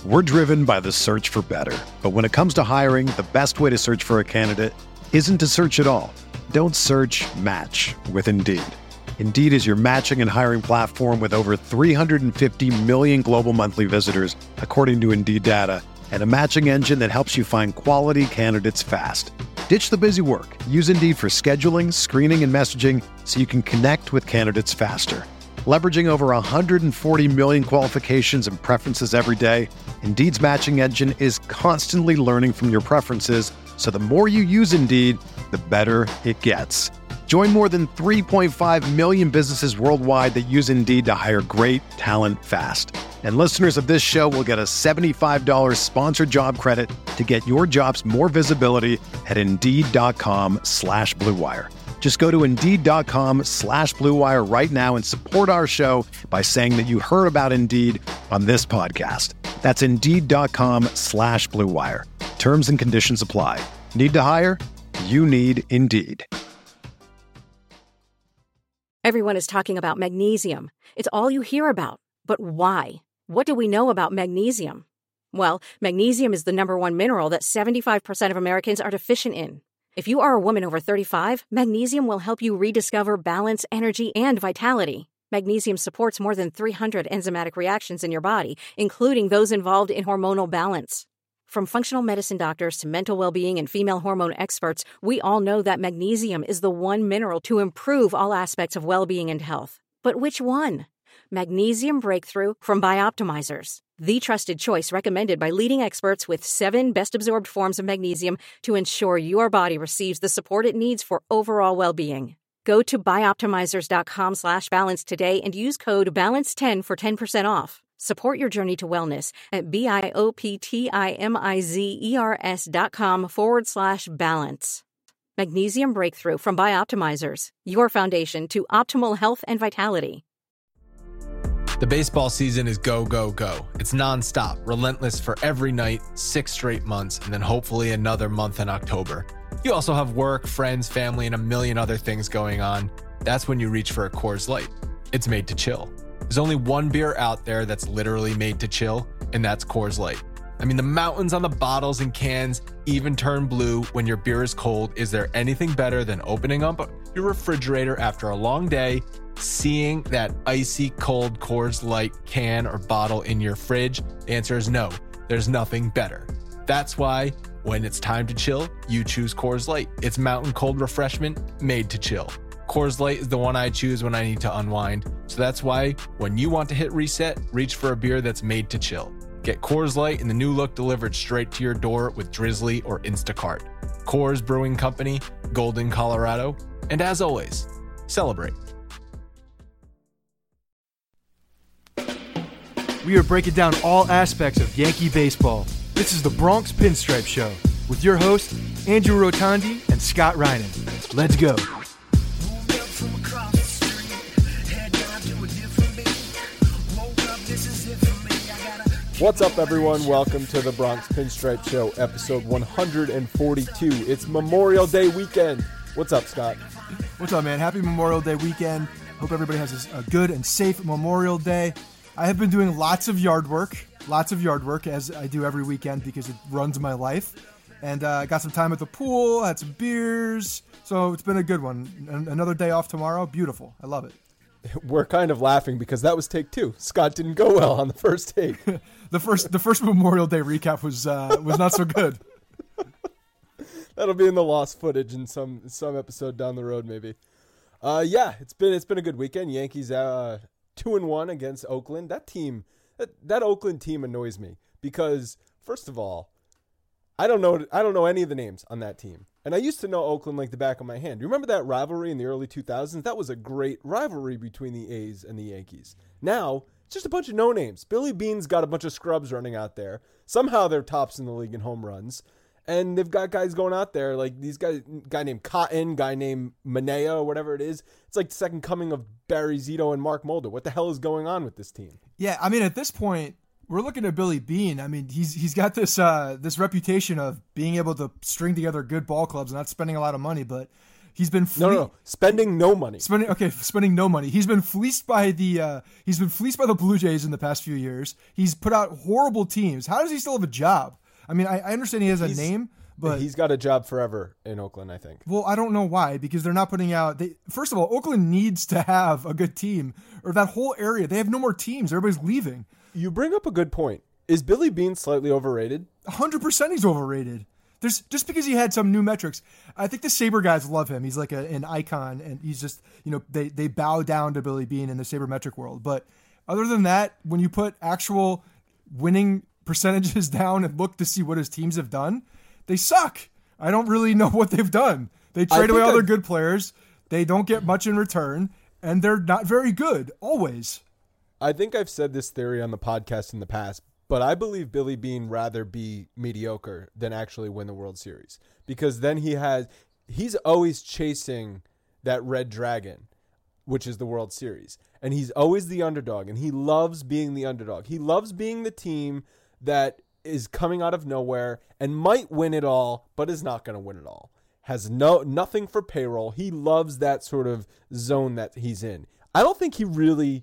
We're driven by the search for better. But when it comes to hiring, the best way to search for a candidate isn't to search at all. Don't search, match with Indeed. Indeed is your matching and hiring platform with over 350 million global monthly visitors, according to Indeed data, and a matching engine that helps you find quality candidates fast. Ditch the busy work. Use Indeed for scheduling, screening, and messaging so you can connect with candidates faster. Leveraging over 140 million qualifications and preferences every day, Indeed's matching engine is constantly learning from your preferences, so the more you use Indeed, the better it gets. Join more than 3.5 million businesses worldwide that use Indeed to hire great talent fast. And listeners of this show will get a $75 sponsored job credit to get your jobs more visibility at Indeed.com/Blue Wire. Just go to Indeed.com/Blue Wire right now and support our show by saying that you heard about Indeed on this podcast. That's Indeed.com/Blue Wire. Terms and conditions apply. Need to hire? You need Indeed. Everyone is talking about magnesium. It's all you hear about. But why? What do we know about magnesium? Well, magnesium is the number one mineral that 75% of Americans are deficient in. If you are a woman over 35, magnesium will help you rediscover balance, energy, and vitality. Magnesium supports more than 300 enzymatic reactions in your body, including those involved in hormonal balance. From functional medicine doctors to mental well-being and female hormone experts, we all know that magnesium is the one mineral to improve all aspects of well-being and health. But which one? Magnesium Breakthrough from Bioptimizers, the trusted choice recommended by leading experts with 7 best-absorbed forms of magnesium to ensure your body receives the support it needs for overall well-being. Go to bioptimizers.com/balance today and use code BALANCE10 for 10% off. Support your journey to wellness at bioptimizers.com/balance. Magnesium Breakthrough from Bioptimizers, your foundation to optimal health and vitality. The baseball season is go, go, go. It's nonstop, relentless for every night, 6 straight months, and then hopefully another month in October. You also have work, friends, family, and a million other things going on. That's when you reach for a Coors Light. It's made to chill. There's only one beer out there that's literally made to chill, and that's Coors Light. I mean, the mountains on the bottles and cans even turn blue when your beer is cold. Is there anything better than opening up your refrigerator after a long day, seeing that icy cold Coors Light can or bottle in your fridge? The answer is no. There's nothing better. That's why when it's time to chill, you choose Coors Light. It's mountain cold refreshment made to chill. Coors Light is the one I choose when I need to unwind. So that's why when you want to hit reset, reach for a beer that's made to chill. Get Coors Light in the new look delivered straight to your door with Drizzly or Instacart. Coors Brewing Company, Golden, Colorado. And as always, celebrate. We are breaking down all aspects of Yankee baseball. This is the Bronx Pinstripe Show with your hosts, Andrew Rotondi and Scott Reinen. Let's go. What's up, everyone? Welcome to the Bronx Pinstripe Show, episode 142. It's Memorial Day weekend. What's up, Scott? What's up, man? Happy Memorial Day weekend. Hope everybody has a good and safe Memorial Day. I have been doing lots of yard work, as I do every weekend because it runs my life. And I got some time at the pool, had some beers, so it's been a good one. Another day off tomorrow. Beautiful. I love it. We're kind of laughing because that was take 2. Scott didn't go well on the first take. The first Memorial Day recap was not so good. That'll be in the lost footage in some episode down the road, maybe. Yeah, it's been a good weekend. Yankees 2-1 against Oakland. That Oakland team annoys me because, first of all, I don't know any of the names on that team. And I used to know Oakland like the back of my hand. You remember that rivalry in the early 2000s? That was a great rivalry between the A's and the Yankees. Now, it's just a bunch of no-names. Billy Beane's got a bunch of scrubs running out there. Somehow they're tops in the league in home runs. And they've got guys going out there like these guys, guy named Cotton, guy named Manea, or whatever it is. It's like the second coming of Barry Zito and Mark Mulder. What the hell is going on with this team? Yeah, I mean, at this point, we're looking at Billy Beane. I mean, he's got this reputation of being able to string together good ball clubs and not spending a lot of money. But He's been spending no money. Spending no money. He's been fleeced by the Blue Jays in the past few years. He's put out horrible teams. How does he still have a job? I mean, I understand he has a name, but he's got a job forever in Oakland, I think. Well, I don't know why, because they're not putting out. First of all, Oakland needs to have a good team, or that whole area. They have no more teams. Everybody's leaving. You bring up a good point. Is Billy Beane slightly overrated? 100% he's overrated. Just because he had some new metrics. I think the Sabre guys love him. He's like an icon, and he's just, they bow down to Billy Beane in the sabermetric world. But other than that, when you put actual winning percentages down and look to see what his teams have done, they suck. I don't really know what they've done. They trade away all their good players. They don't get much in return, and they're not very good, always. I think I've said this theory on the podcast in the past, but I believe Billy Beane rather be mediocre than actually win the World Series, because then he's always chasing that red dragon, which is the World Series, and he's always the underdog, and he loves being the underdog. He loves being the team that is coming out of nowhere and might win it all, but is not going to win it all. Has nothing for payroll. He loves that sort of zone that he's in. I don't think he really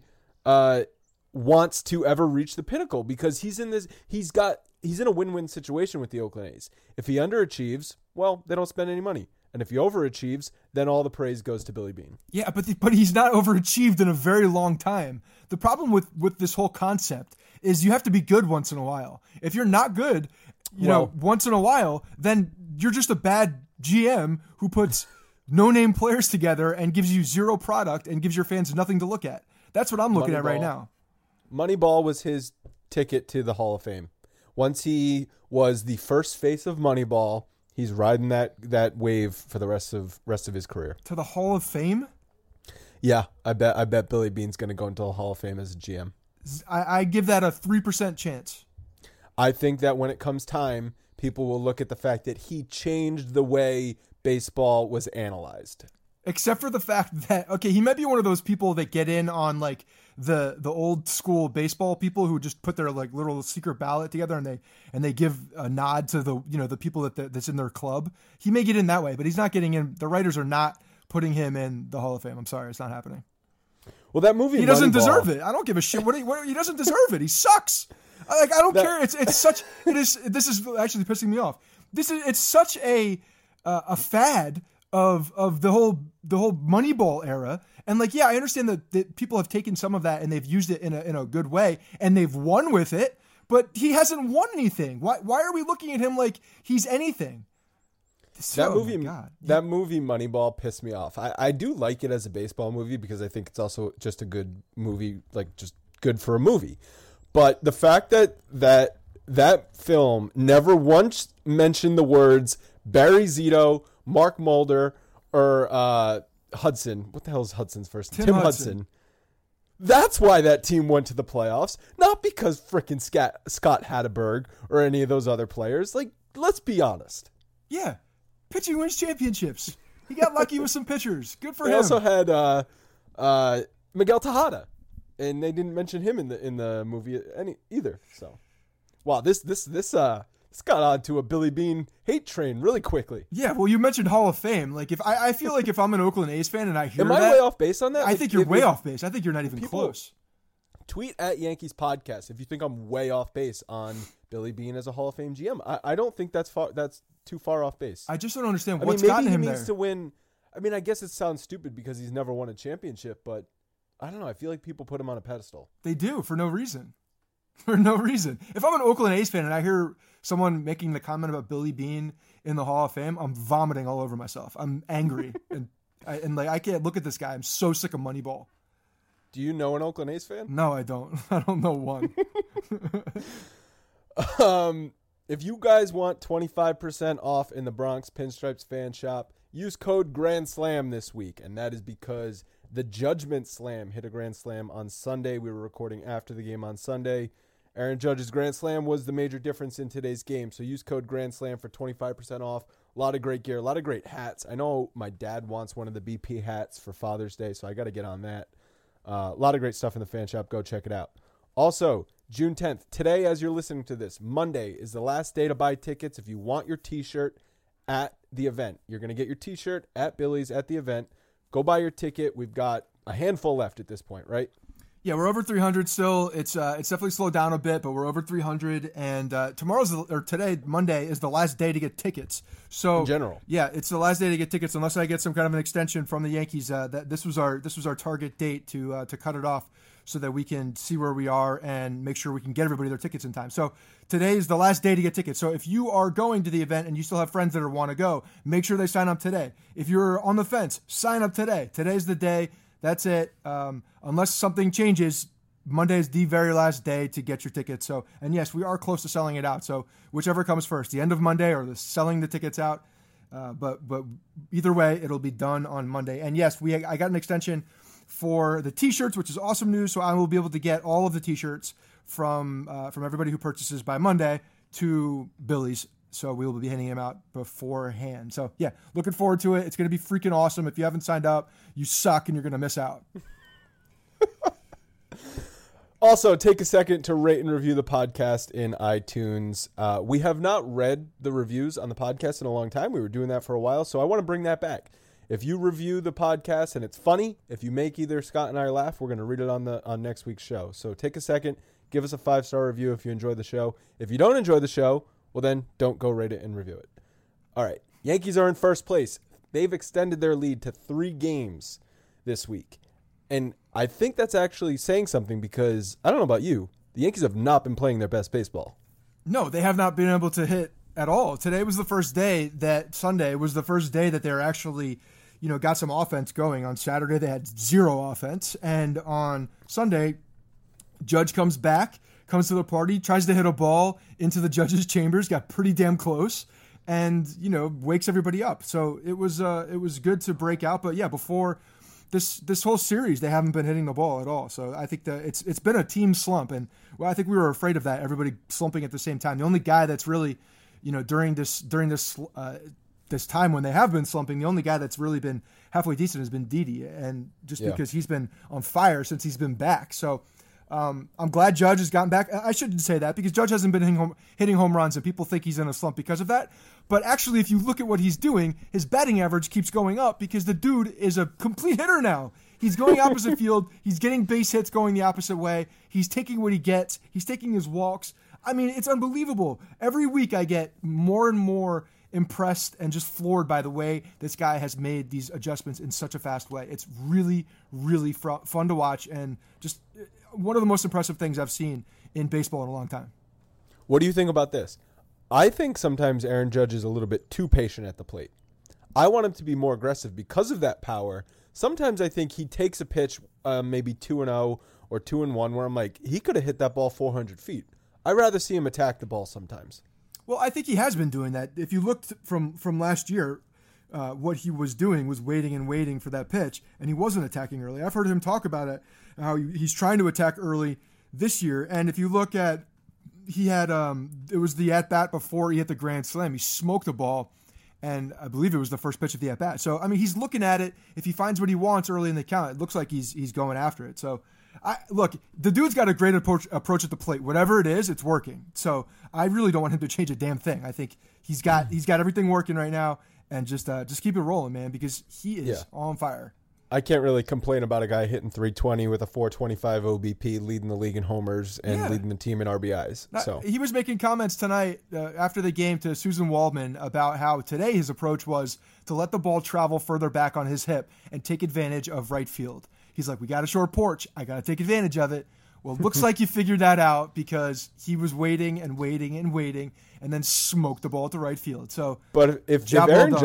wants to ever reach the pinnacle, because he's in a win-win situation with the Oakland A's. If he underachieves, well, they don't spend any money. And if he overachieves, then all the praise goes to Billy Beane. Yeah, but he's not overachieved in a very long time. The problem with this whole concept is you have to be good once in a while. If you're not good, once in a while, then you're just a bad GM who puts no-name players together and gives you zero product and gives your fans nothing to look at. That's what I'm looking at right now. Moneyball was his ticket to the Hall of Fame. Once he was the first face of Moneyball, he's riding that wave for the rest of his career. To the Hall of Fame? Yeah, I bet Billy Beane's going to go into the Hall of Fame as a GM. I give that a 3% chance. I think that when it comes time, people will look at the fact that he changed the way baseball was analyzed. Except for the fact that, he might be one of those people that get in on like the old school baseball people who just put their like little secret ballot together and they give a nod to the people that's in their club. He may get in that way, but he's not getting in. The writers are not putting him in the Hall of Fame. I'm sorry, it's not happening. Well, that movie, he doesn't deserve it. I don't give a shit. He doesn't deserve it. He sucks. I don't care. This is actually pissing me off. It's such a fad of the whole Moneyball era. And I understand that people have taken some of that and they've used it in a good way and they've won with it, but he hasn't won anything. Why are we looking at him like he's anything? That movie Moneyball pissed me off. I do like it as a baseball movie because I think it's also just a good movie, like just good for a movie. But the fact that film never once mentioned the words Barry Zito, Mark Mulder, or Hudson. What the hell is Hudson's first name? Tim Hudson. That's why that team went to the playoffs, not because frickin' Scott Hatteberg or any of those other players. Like, let's be honest. Yeah. Pitching wins championships. He got lucky with some pitchers. Good for him. They also had Miguel Tejada, and they didn't mention him in the movie either. So, wow, this got onto a Billy Beane hate train really quickly. Yeah, well, you mentioned Hall of Fame. Like, I feel like if I'm an Oakland A's fan and I hear Am I way off base on that? I think you're way off base. I think you're not even close. Tweet at Yankees Podcast if you think I'm way off base on Billy Beane as a Hall of Fame GM. I don't think that's too far off base. I just don't understand what's gotten him there. Maybe he needs to win. I mean, I guess it sounds stupid because he's never won a championship, but I don't know. I feel like people put him on a pedestal. They do, for no reason. For no reason. If I'm an Oakland A's fan and I hear someone making the comment about Billy Beane in the Hall of Fame, I'm vomiting all over myself. I'm angry. and I can't look at this guy. I'm so sick of Moneyball. Do you know an Oakland A's fan? No, I don't. I don't know one. If you guys want 25% off in the Bronx Pinstripes fan shop, use code Grand Slam this week. And that is because the Judgment Slam hit a Grand Slam on Sunday. We were recording after the game on Sunday. Aaron Judge's Grand Slam was the major difference in today's game. So use code Grand Slam for 25% off. A lot of great gear, a lot of great hats. I know my dad wants one of the BP hats for Father's Day, so I got to get on that. A lot of great stuff in the fan shop. Go check it out. Also, June 10th, today as you're listening to this, Monday is the last day to buy tickets. If you want your t-shirt at the event. You're going to get your T-shirt at Billy's at the event. Go buy your ticket. We've got a handful left at this point, right? Yeah, we're over 300 still. It's definitely slowed down a bit, but we're over 300. And today, Monday, is the last day to get tickets. So in general, yeah, it's the last day to get tickets unless I get some kind of an extension from the Yankees. That this was our target date to cut it off so that we can see where we are and make sure we can get everybody their tickets in time. So today is the last day to get tickets. So if you are going to the event and you still have friends that want to go, make sure they sign up today. If you're on the fence, sign up today. Today's the day. That's it. Unless something changes, Monday is the very last day to get your tickets. So, and yes, we are close to selling it out. So whichever comes first, the end of Monday or the selling the tickets out. But either way, it'll be done on Monday. And yes, I got an extension for the T-shirts, which is awesome news. So I will be able to get all of the T-shirts from everybody who purchases by Monday to Billy's. So we will be handing them out beforehand. So yeah, looking forward to it. It's going to be freaking awesome. If you haven't signed up, you suck and you're going to miss out. Also, take a second to rate and review the podcast in iTunes. We have not read the reviews on the podcast in a long time. We were doing that for a while, so I want to bring that back. If you review the podcast and it's funny, if you make either Scott and I laugh, we're going to read it on next week's show. So take a second, give us a 5-star review if you enjoy the show. If you don't enjoy the show, well then don't go rate it and review it. All right, Yankees are in first place. They've extended their lead to 3 games this week. And I think that's actually saying something because, I don't know about you, the Yankees have not been playing their best baseball. No, they have not been able to hit at all. Sunday was the first day that they're actually, got some offense going. On Saturday, they had 0 offense. And on Sunday, Judge comes to the party, tries to hit a ball into the judge's chambers, got pretty damn close, and, wakes everybody up. So it was good to break out. But yeah, before this whole series, they haven't been hitting the ball at all. So I think that it's been a team slump, and I think we were afraid of that. Everybody slumping at the same time. The only guy that's really, during this time when they have been slumping, the only guy that's really been halfway decent has been Didi, and because he's been on fire since he's been back. So I'm glad Judge has gotten back. I shouldn't say that because Judge hasn't been hitting home runs, and people think he's in a slump because of that. But actually, if you look at what he's doing, his batting average keeps going up because the dude is a complete hitter now. He's going opposite field. He's getting base hits going the opposite way. He's taking what he gets. He's taking his walks. I mean, it's unbelievable. Every week I get more and more impressed and just floored by the way this guy has made these adjustments in such a fast way. It's really, really fun to watch, and just one of the most impressive things I've seen in baseball in a long time. What do you think about this? I think sometimes Aaron Judge is a little bit too patient at the plate. I want him to be more aggressive because of that power. Sometimes I think he takes a pitch, maybe 2-0 or 2-1, where I'm like, he could have hit that ball 400 feet. I'd rather see him attack the ball sometimes. Well, I think he has been doing that. If you looked from last year, what he was doing was waiting for that pitch, and he wasn't attacking early. I've heard him talk about it, how he's trying to attack early this year. And if you look at, he had it was the at-bat before he hit the grand slam. He smoked the ball, and I believe it was the first pitch of the at-bat. So, I mean, he's looking at it. If he finds what he wants early in the count, it looks like he's going after it. So, look, the dude's got a great approach at the plate. Whatever it is, it's working. So I really don't want him to change a damn thing. I think he's got everything working right now, and just keep it rolling, man, because he is on fire. I can't really complain about a guy hitting 320 with a 425 OBP, leading the league in homers and leading the team in RBIs. So he was making comments tonight after the game to Susan Waldman about how today his approach was to let the ball travel further back on his hip and take advantage of right field. He's like, we got a short porch. I got to take advantage of it. Well, it looks like you figured that out because he was waiting and then smoked the ball to right field. So, but if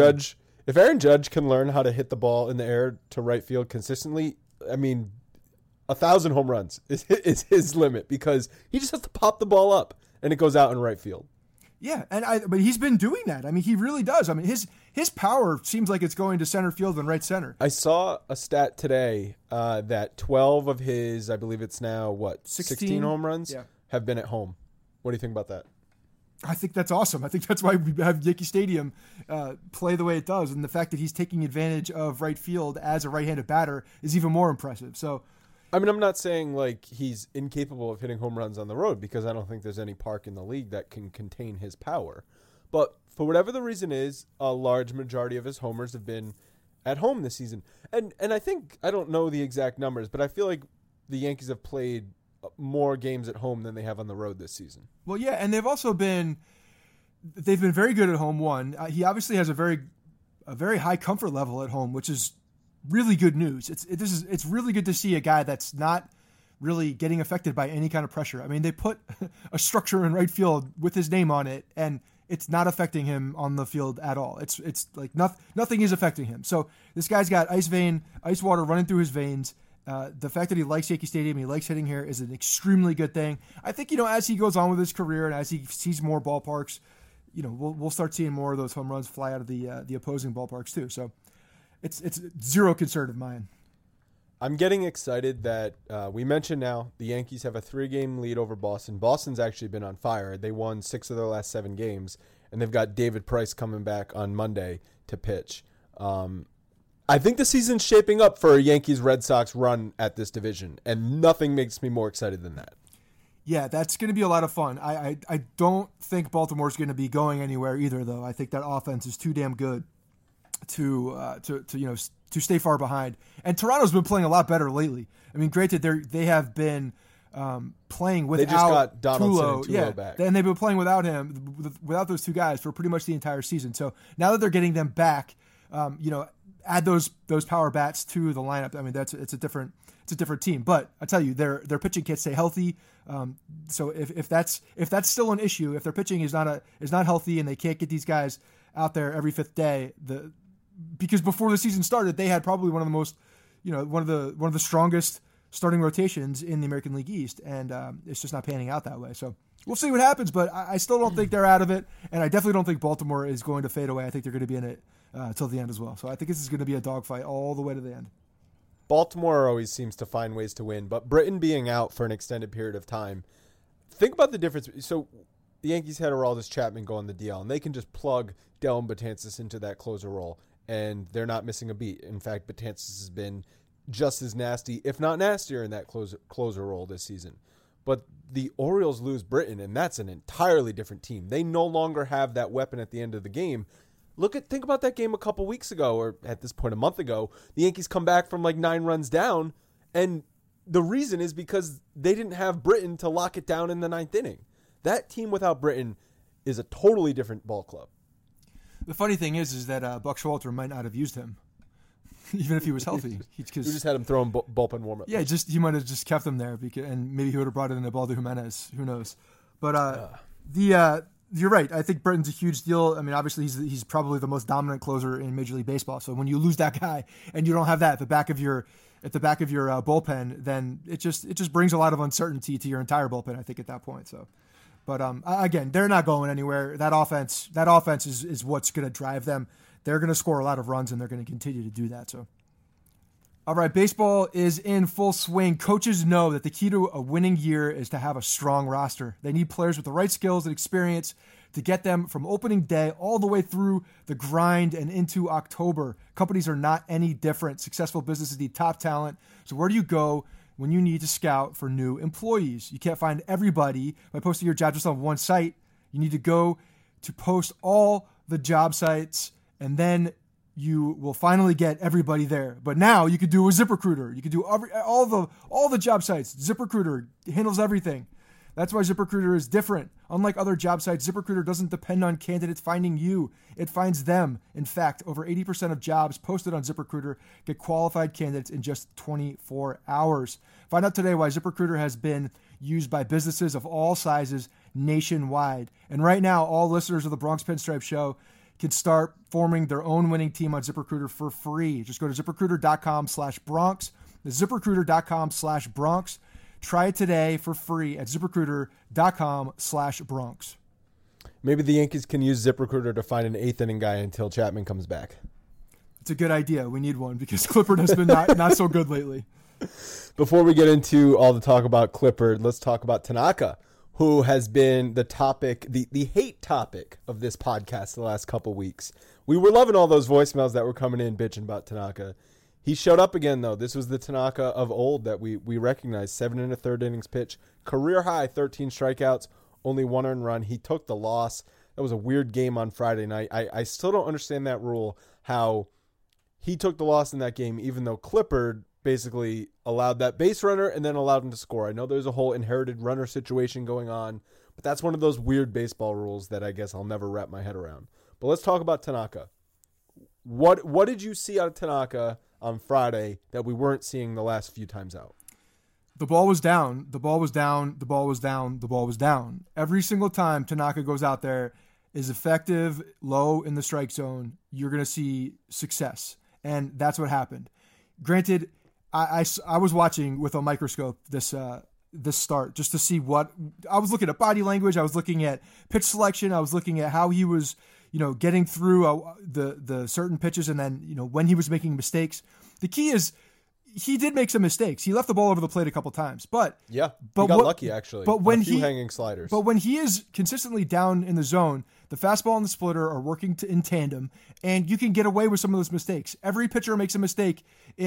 Aaron Judge can learn how to hit the ball in the air to right field consistently, I mean, 1,000 home runs is his limit because he just has to pop the ball up and it goes out in right field. Yeah, but he's been doing that. I mean, he really does. I mean, his power seems like it's going to center field and right center. I saw a stat today that 12 of his, I believe it's now, 16 home runs have been at home. What do you think about that? I think that's awesome. I think that's why we have Yankee Stadium play the way it does. And the fact that he's taking advantage of right field as a right-handed batter is even more impressive. So, I mean, I'm not saying like he's incapable of hitting home runs on the road because I don't think there's any park in the league that can contain his power. But for whatever the reason is, a large majority of his homers have been at home this season. And I think, I don't know the exact numbers, but I feel like the Yankees have played more games at home than they have on the road this season. Well, yeah, and they've been very good at home. One, he obviously has a very high comfort level at home, which is really good news. It's really good to see a guy that's not really getting affected by any kind of pressure. I mean, they put a structure in right field with his name on it, and it's not affecting him on the field at all. It's like nothing is affecting him. So this guy's got ice water running through his veins. The fact that he likes Yankee Stadium, he likes hitting here, is an extremely good thing. I think, as he goes on with his career and as he sees more ballparks, we'll start seeing more of those home runs fly out of the opposing ballparks too. So it's zero concern of mine. I'm getting excited that we mentioned now the Yankees have a 3-game lead over Boston. Boston's actually been on fire. They won 6 of their last 7 games, and they've got David Price coming back on Monday to pitch. I think the season's shaping up for a Yankees-Red Sox run at this division, and nothing makes me more excited than that. Yeah, that's going to be a lot of fun. I don't think Baltimore's going to be going anywhere either, though. I think that offense is too damn good to stay far behind. And Toronto's been playing a lot better lately. I mean, granted, they have been playing without. They just got Donaldson Tulo, and Tulo back, and they've been playing without him, without those two guys for pretty much the entire season. So now that they're getting them back, add those power bats to the lineup. I mean, it's a different team. But I tell you, their pitching can't stay healthy. So if that's still an issue, if their pitching is not healthy and they can't get these guys out there every 5th day, because before the season started, they had probably one of the most, one of the strongest starting rotations in the American League East, and it's just not panning out that way. So we'll see what happens, but I still don't think they're out of it, and I definitely don't think Baltimore is going to fade away. I think they're going to be in it till the end as well. So I think this is going to be a dogfight all the way to the end. Baltimore always seems to find ways to win, but Britton being out for an extended period of time, think about the difference. So the Yankees had Aroldis Chapman go on the DL, and they can just plug Dellin Betances into that closer role, and they're not missing a beat. In fact, Betances has been just as nasty, if not nastier, in that closer role this season. But the Orioles lose Britton, and that's an entirely different team. They no longer have that weapon at the end of the game. Think about that game a couple weeks ago, or at this point a month ago. The Yankees come back from like 9 runs down, and the reason is because they didn't have Britton to lock it down in the 9th inning. That team without Britton is a totally different ball club. The funny thing is that Buck Showalter might not have used him, even if he was healthy. We just had him throwing bullpen warm-up. Yeah, he might have just kept him there, and maybe he would have brought in Ubaldo Jimenez. Who knows? But you're right. I think Britton's a huge deal. I mean, obviously he's probably the most dominant closer in Major League Baseball. So when you lose that guy and you don't have that at the back of your bullpen, then it just brings a lot of uncertainty to your entire bullpen, I think, at that point. So. But again, they're not going anywhere. That offense is what's going to drive them. They're going to score a lot of runs, and they're going to continue to do that. So, all right, baseball is in full swing. Coaches know that the key to a winning year is to have a strong roster. They need players with the right skills and experience to get them from opening day all the way through the grind and into October. Companies are not any different. Successful businesses need top talent. So where do you go when you need to scout for new employees? You can't find everybody by posting your job just on one site. You need to go to post all the job sites, and then you will finally get everybody there. But now you could do with ZipRecruiter. You could do all the job sites. ZipRecruiter handles everything. That's why ZipRecruiter is different. Unlike other job sites, ZipRecruiter doesn't depend on candidates finding you. It finds them. In fact, over 80% of jobs posted on ZipRecruiter get qualified candidates in just 24 hours. Find out today why ZipRecruiter has been used by businesses of all sizes nationwide. And right now, all listeners of the Bronx Pinstripe Show can start forming their own winning team on ZipRecruiter for free. Just go to ZipRecruiter.com/Bronx. That's ZipRecruiter.com/Bronx. Try it today for free at ZipRecruiter.com/Bronx. Maybe the Yankees can use ZipRecruiter to find an 8th inning guy until Chapman comes back. It's a good idea. We need one because Clippard has been not so good lately. Before we get into all the talk about Clippard, let's talk about Tanaka, who has been the topic, the hate topic of this podcast the last couple weeks. We were loving all those voicemails that were coming in bitching about Tanaka. He showed up again, though. This was the Tanaka of old that we recognized. 7 1/3 innings pitch, career high 13 strikeouts, only 1 earned run. He took the loss. That was a weird game on Friday night. I still don't understand that rule, how he took the loss in that game, even though Clippard basically allowed that base runner and then allowed him to score. I know there's a whole inherited runner situation going on, but that's one of those weird baseball rules that I guess I'll never wrap my head around. But let's talk about Tanaka. What did you see out of Tanaka on Friday that we weren't seeing the last few times out? The ball was down. The ball was down. The ball was down. The ball was down. Every single time Tanaka goes out there, is effective, low in the strike zone, you're going to see success. And that's what happened. Granted, I was watching with a microscope this start just to see what I was looking at body language. I was looking at pitch selection. I was looking at how he was, getting through the certain pitches, and then, when he was making mistakes. The key is he did make some mistakes. He left the ball over the plate a couple times, but he got lucky actually. But when a few hanging sliders. But when he is consistently down in the zone, the fastball and the splitter are working in tandem, and you can get away with some of those mistakes. Every pitcher makes a mistake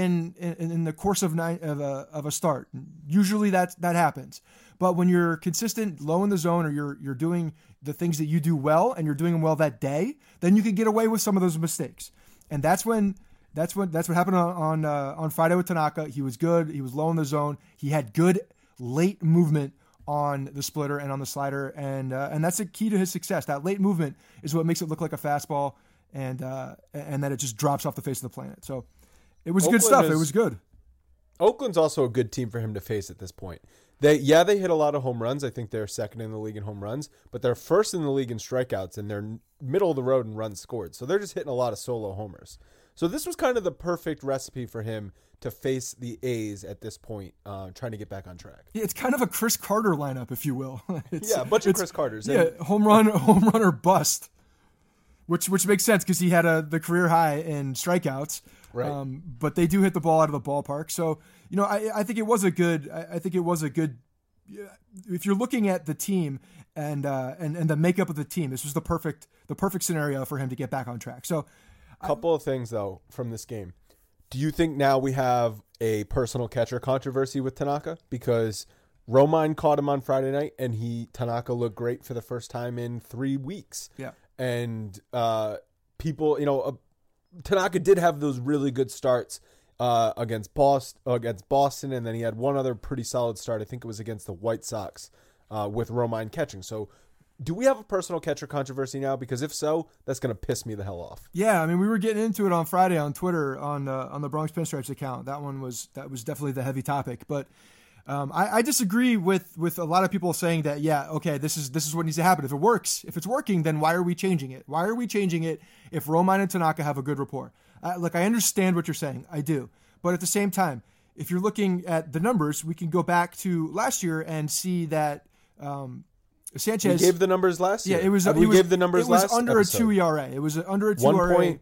in the course of a start. Usually that happens. But when you're consistent, low in the zone, or you're doing the things that you do well, and you're doing them well that day, then you can get away with some of those mistakes. And that's what happened on Friday with Tanaka. He was good. He was low in the zone. He had good late movement on the splitter and on the slider, and that's the key to his success. That late movement is what makes it look like a fastball, and that it just drops off the face of the planet. So it was good stuff. It was good. Oakland's also a good team for him to face at this point. They hit a lot of home runs. I think they're second in the league in home runs, but they're first in the league in strikeouts, and they're middle of the road in runs scored. So they're just hitting a lot of solo homers. So this was kind of the perfect recipe for him to face the A's at this point, trying to get back on track. Yeah, it's kind of a Chris Carter lineup, if you will. A bunch of Chris Carters. Yeah, home run or bust, which makes sense because he had the career high in strikeouts. Right. But they do hit the ball out of the ballpark. So, I think it was a good. If you're looking at the team and the makeup of the team, this was the perfect scenario for him to get back on track. So. Couple of things, though, from this game. Do you think now we have a personal catcher controversy with Tanaka? Because Romine caught him on Friday night, and Tanaka looked great for the first time in 3 weeks. Yeah. And people, Tanaka did have those really good starts against Boston, and then he had one other pretty solid start. I think it was against the White Sox with Romine catching. So do we have a personal catcher controversy now? Because if so, that's going to piss me the hell off. Yeah, I mean, we were getting into it on Friday on Twitter on the Bronx Pinstripes account. That was definitely the heavy topic. But I disagree with a lot of people saying that, yeah, okay, this is what needs to happen. If it's working, then why are we changing it? Why are we changing it if Romine and Tanaka have a good rapport? Look, I understand what you're saying. I do. But at the same time, if you're looking at the numbers, we can go back to last year and see that Sanchez. We gave the numbers last year. Yeah, it was. Gave the numbers last episode. Under a 2 ERA. It was under a 2 ERA.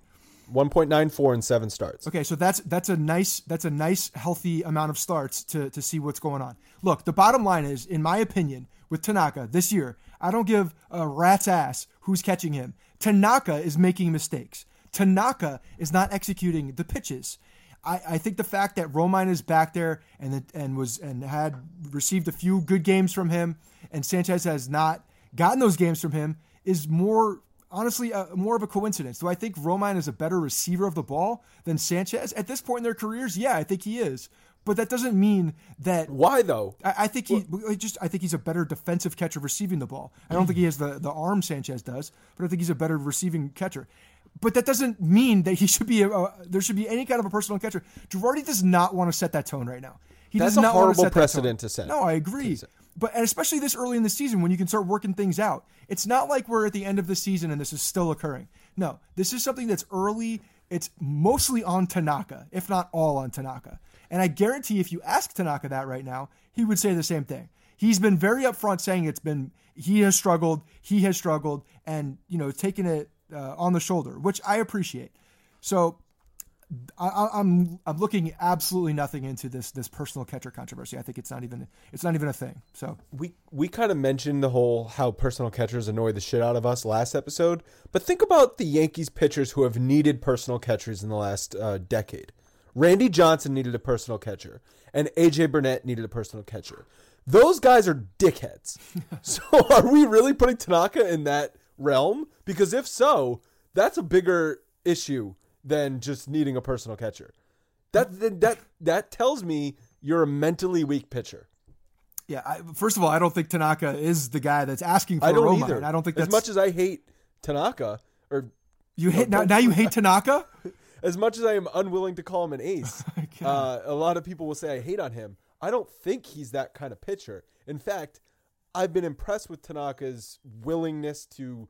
1.94 in 7 starts. Okay, so that's a nice healthy amount of starts to see what's going on. Look, the bottom line is, in my opinion, with Tanaka this year, I don't give a rat's ass who's catching him. Tanaka is making mistakes. Tanaka is not executing the pitches. I think the fact that Romine is back there and had received a few good games from him, and Sanchez has not gotten those games from him, is more of a coincidence. Do I think Romine is a better receiver of the ball than Sanchez at this point in their careers? Yeah, I think he is. But that doesn't mean that. Why though? I think he's a better defensive catcher receiving the ball. I don't think he has the arm Sanchez does, but I think he's a better receiving catcher. But that doesn't mean that he should be there should be any kind of a personal catcher. Girardi does not want to set that tone right now. That's a horrible precedent to set. No, I agree. But and especially this early in the season when you can start working things out. It's not like we're at the end of the season and this is still occurring. No, this is something that's early. It's mostly on Tanaka, if not all on Tanaka. And I guarantee if you ask Tanaka that right now, he would say the same thing. He's been very upfront saying he has struggled, and taking it on the shoulder, which I appreciate. So I'm looking absolutely nothing into this personal catcher controversy. I think it's not even a thing. So we kind of mentioned the whole how personal catchers annoy the shit out of us last episode, but think about the Yankees pitchers who have needed personal catchers in the last decade. Randy Johnson needed a personal catcher, and AJ Burnett needed a personal catcher. Those guys are dickheads. So are we really putting Tanaka in that realm? Because if so, that's a bigger issue than just needing a personal catcher. That tells me you're a mentally weak pitcher. Yeah, first of all, I don't think Tanaka is the guy that's asking for I don't Romine. either. I don't think that's... As much as I hate Tanaka, you hate now you hate Tanaka? As much as I am unwilling to call him an ace, Oh, a lot of people will say I hate on him. I don't think he's that kind of pitcher. In fact, I've been impressed with Tanaka's willingness to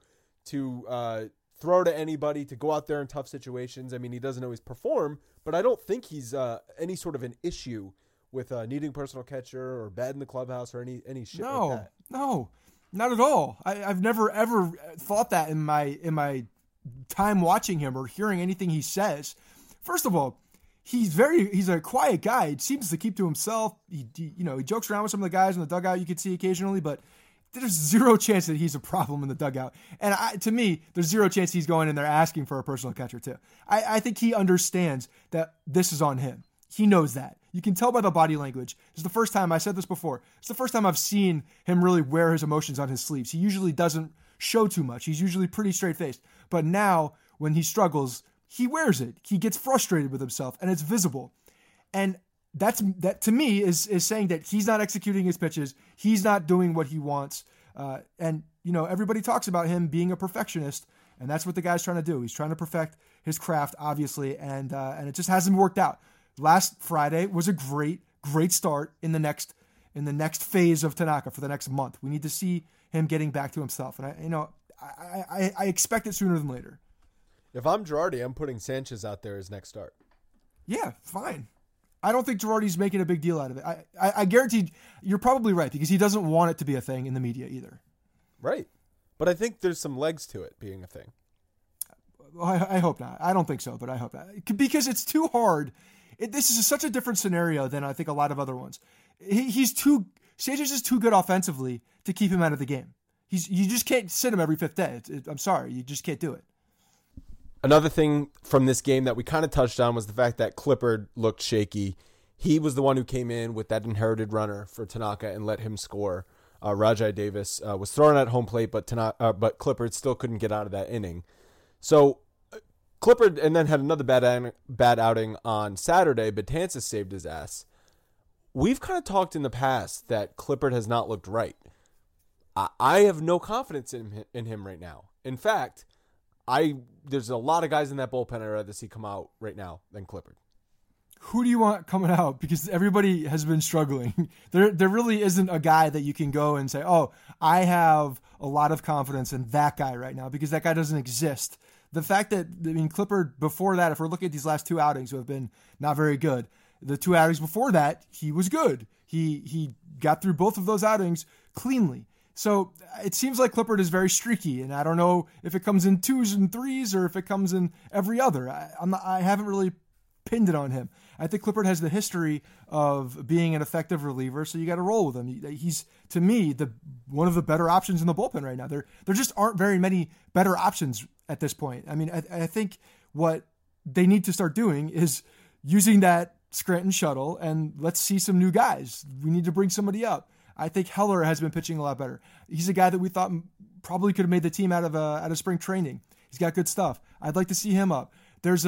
throw to anybody, to go out there in tough situations. I mean, he doesn't always perform, but I don't think he's any sort of an issue with needing personal catcher or bad in the clubhouse or any shit like that. No, not at all. I've never ever thought that in my time watching him or hearing anything he says. First of all, he's a quiet guy. He seems to keep to himself. He jokes around with some of the guys in the dugout you could see occasionally, but there's zero chance that he's a problem in the dugout. And to me, there's zero chance he's going in there asking for a personal catcher too. I think he understands that this is on him. He knows that. You can tell by the body language. It's the first time, I said this before, it's the first time I've seen him really wear his emotions on his sleeves. He usually doesn't show too much. He's usually pretty straight-faced. But now, when he struggles, he wears it. He gets frustrated with himself, and it's visible. And that to me is saying that he's not executing his pitches. He's not doing what he wants. And everybody talks about him being a perfectionist, and that's what the guy's trying to do. He's trying to perfect his craft, obviously, and it just hasn't worked out. Last Friday was a great start in the next phase of Tanaka for the next month. We need to see him getting back to himself, and I expect it sooner than later. If I'm Girardi, I'm putting Sanchez out there as next start. Yeah, fine. I don't think Girardi's making a big deal out of it. I guarantee you're probably right because he doesn't want it to be a thing in the media either. Right, but I think there's some legs to it being a thing. I hope not. I don't think so, but I hope not because it's too hard. This is such a different scenario than I think a lot of other ones. Sanchez is too good offensively to keep him out of the game. You just can't sit him every fifth day. I'm sorry, you just can't do it. Another thing from this game that we kind of touched on was the fact that Clippard looked shaky. He was the one who came in with that inherited runner for Tanaka and let him score. Rajai Davis was thrown at home plate, but Clippard still couldn't get out of that inning. So Clippard and then had another bad outing on Saturday. Betances saved his ass. We've kind of talked in the past that Clippard has not looked right. I have no confidence in him right now. In fact, there's a lot of guys in that bullpen I'd rather see come out right now than Clippard. Who do you want coming out? Because everybody has been struggling. There really isn't a guy that you can go and say, oh, I have a lot of confidence in that guy right now, because that guy doesn't exist. The fact that, Clippard before that, if we're looking at these last two outings who have been not very good, the two outings before that, he was good. He got through both of those outings cleanly. So it seems like Clippard is very streaky, and I don't know if it comes in 2s and 3s or if it comes in every other. I haven't really pinned it on him. I think Clippard has the history of being an effective reliever, so you got to roll with him. He's, to me, one of the better options in the bullpen right now. There just aren't very many better options at this point. I think what they need to start doing is using that Scranton shuttle, and let's see some new guys. We need to bring somebody up. I think Heller has been pitching a lot better. He's a guy that we thought probably could have made the team out of spring training. He's got good stuff. I'd like to see him up. There's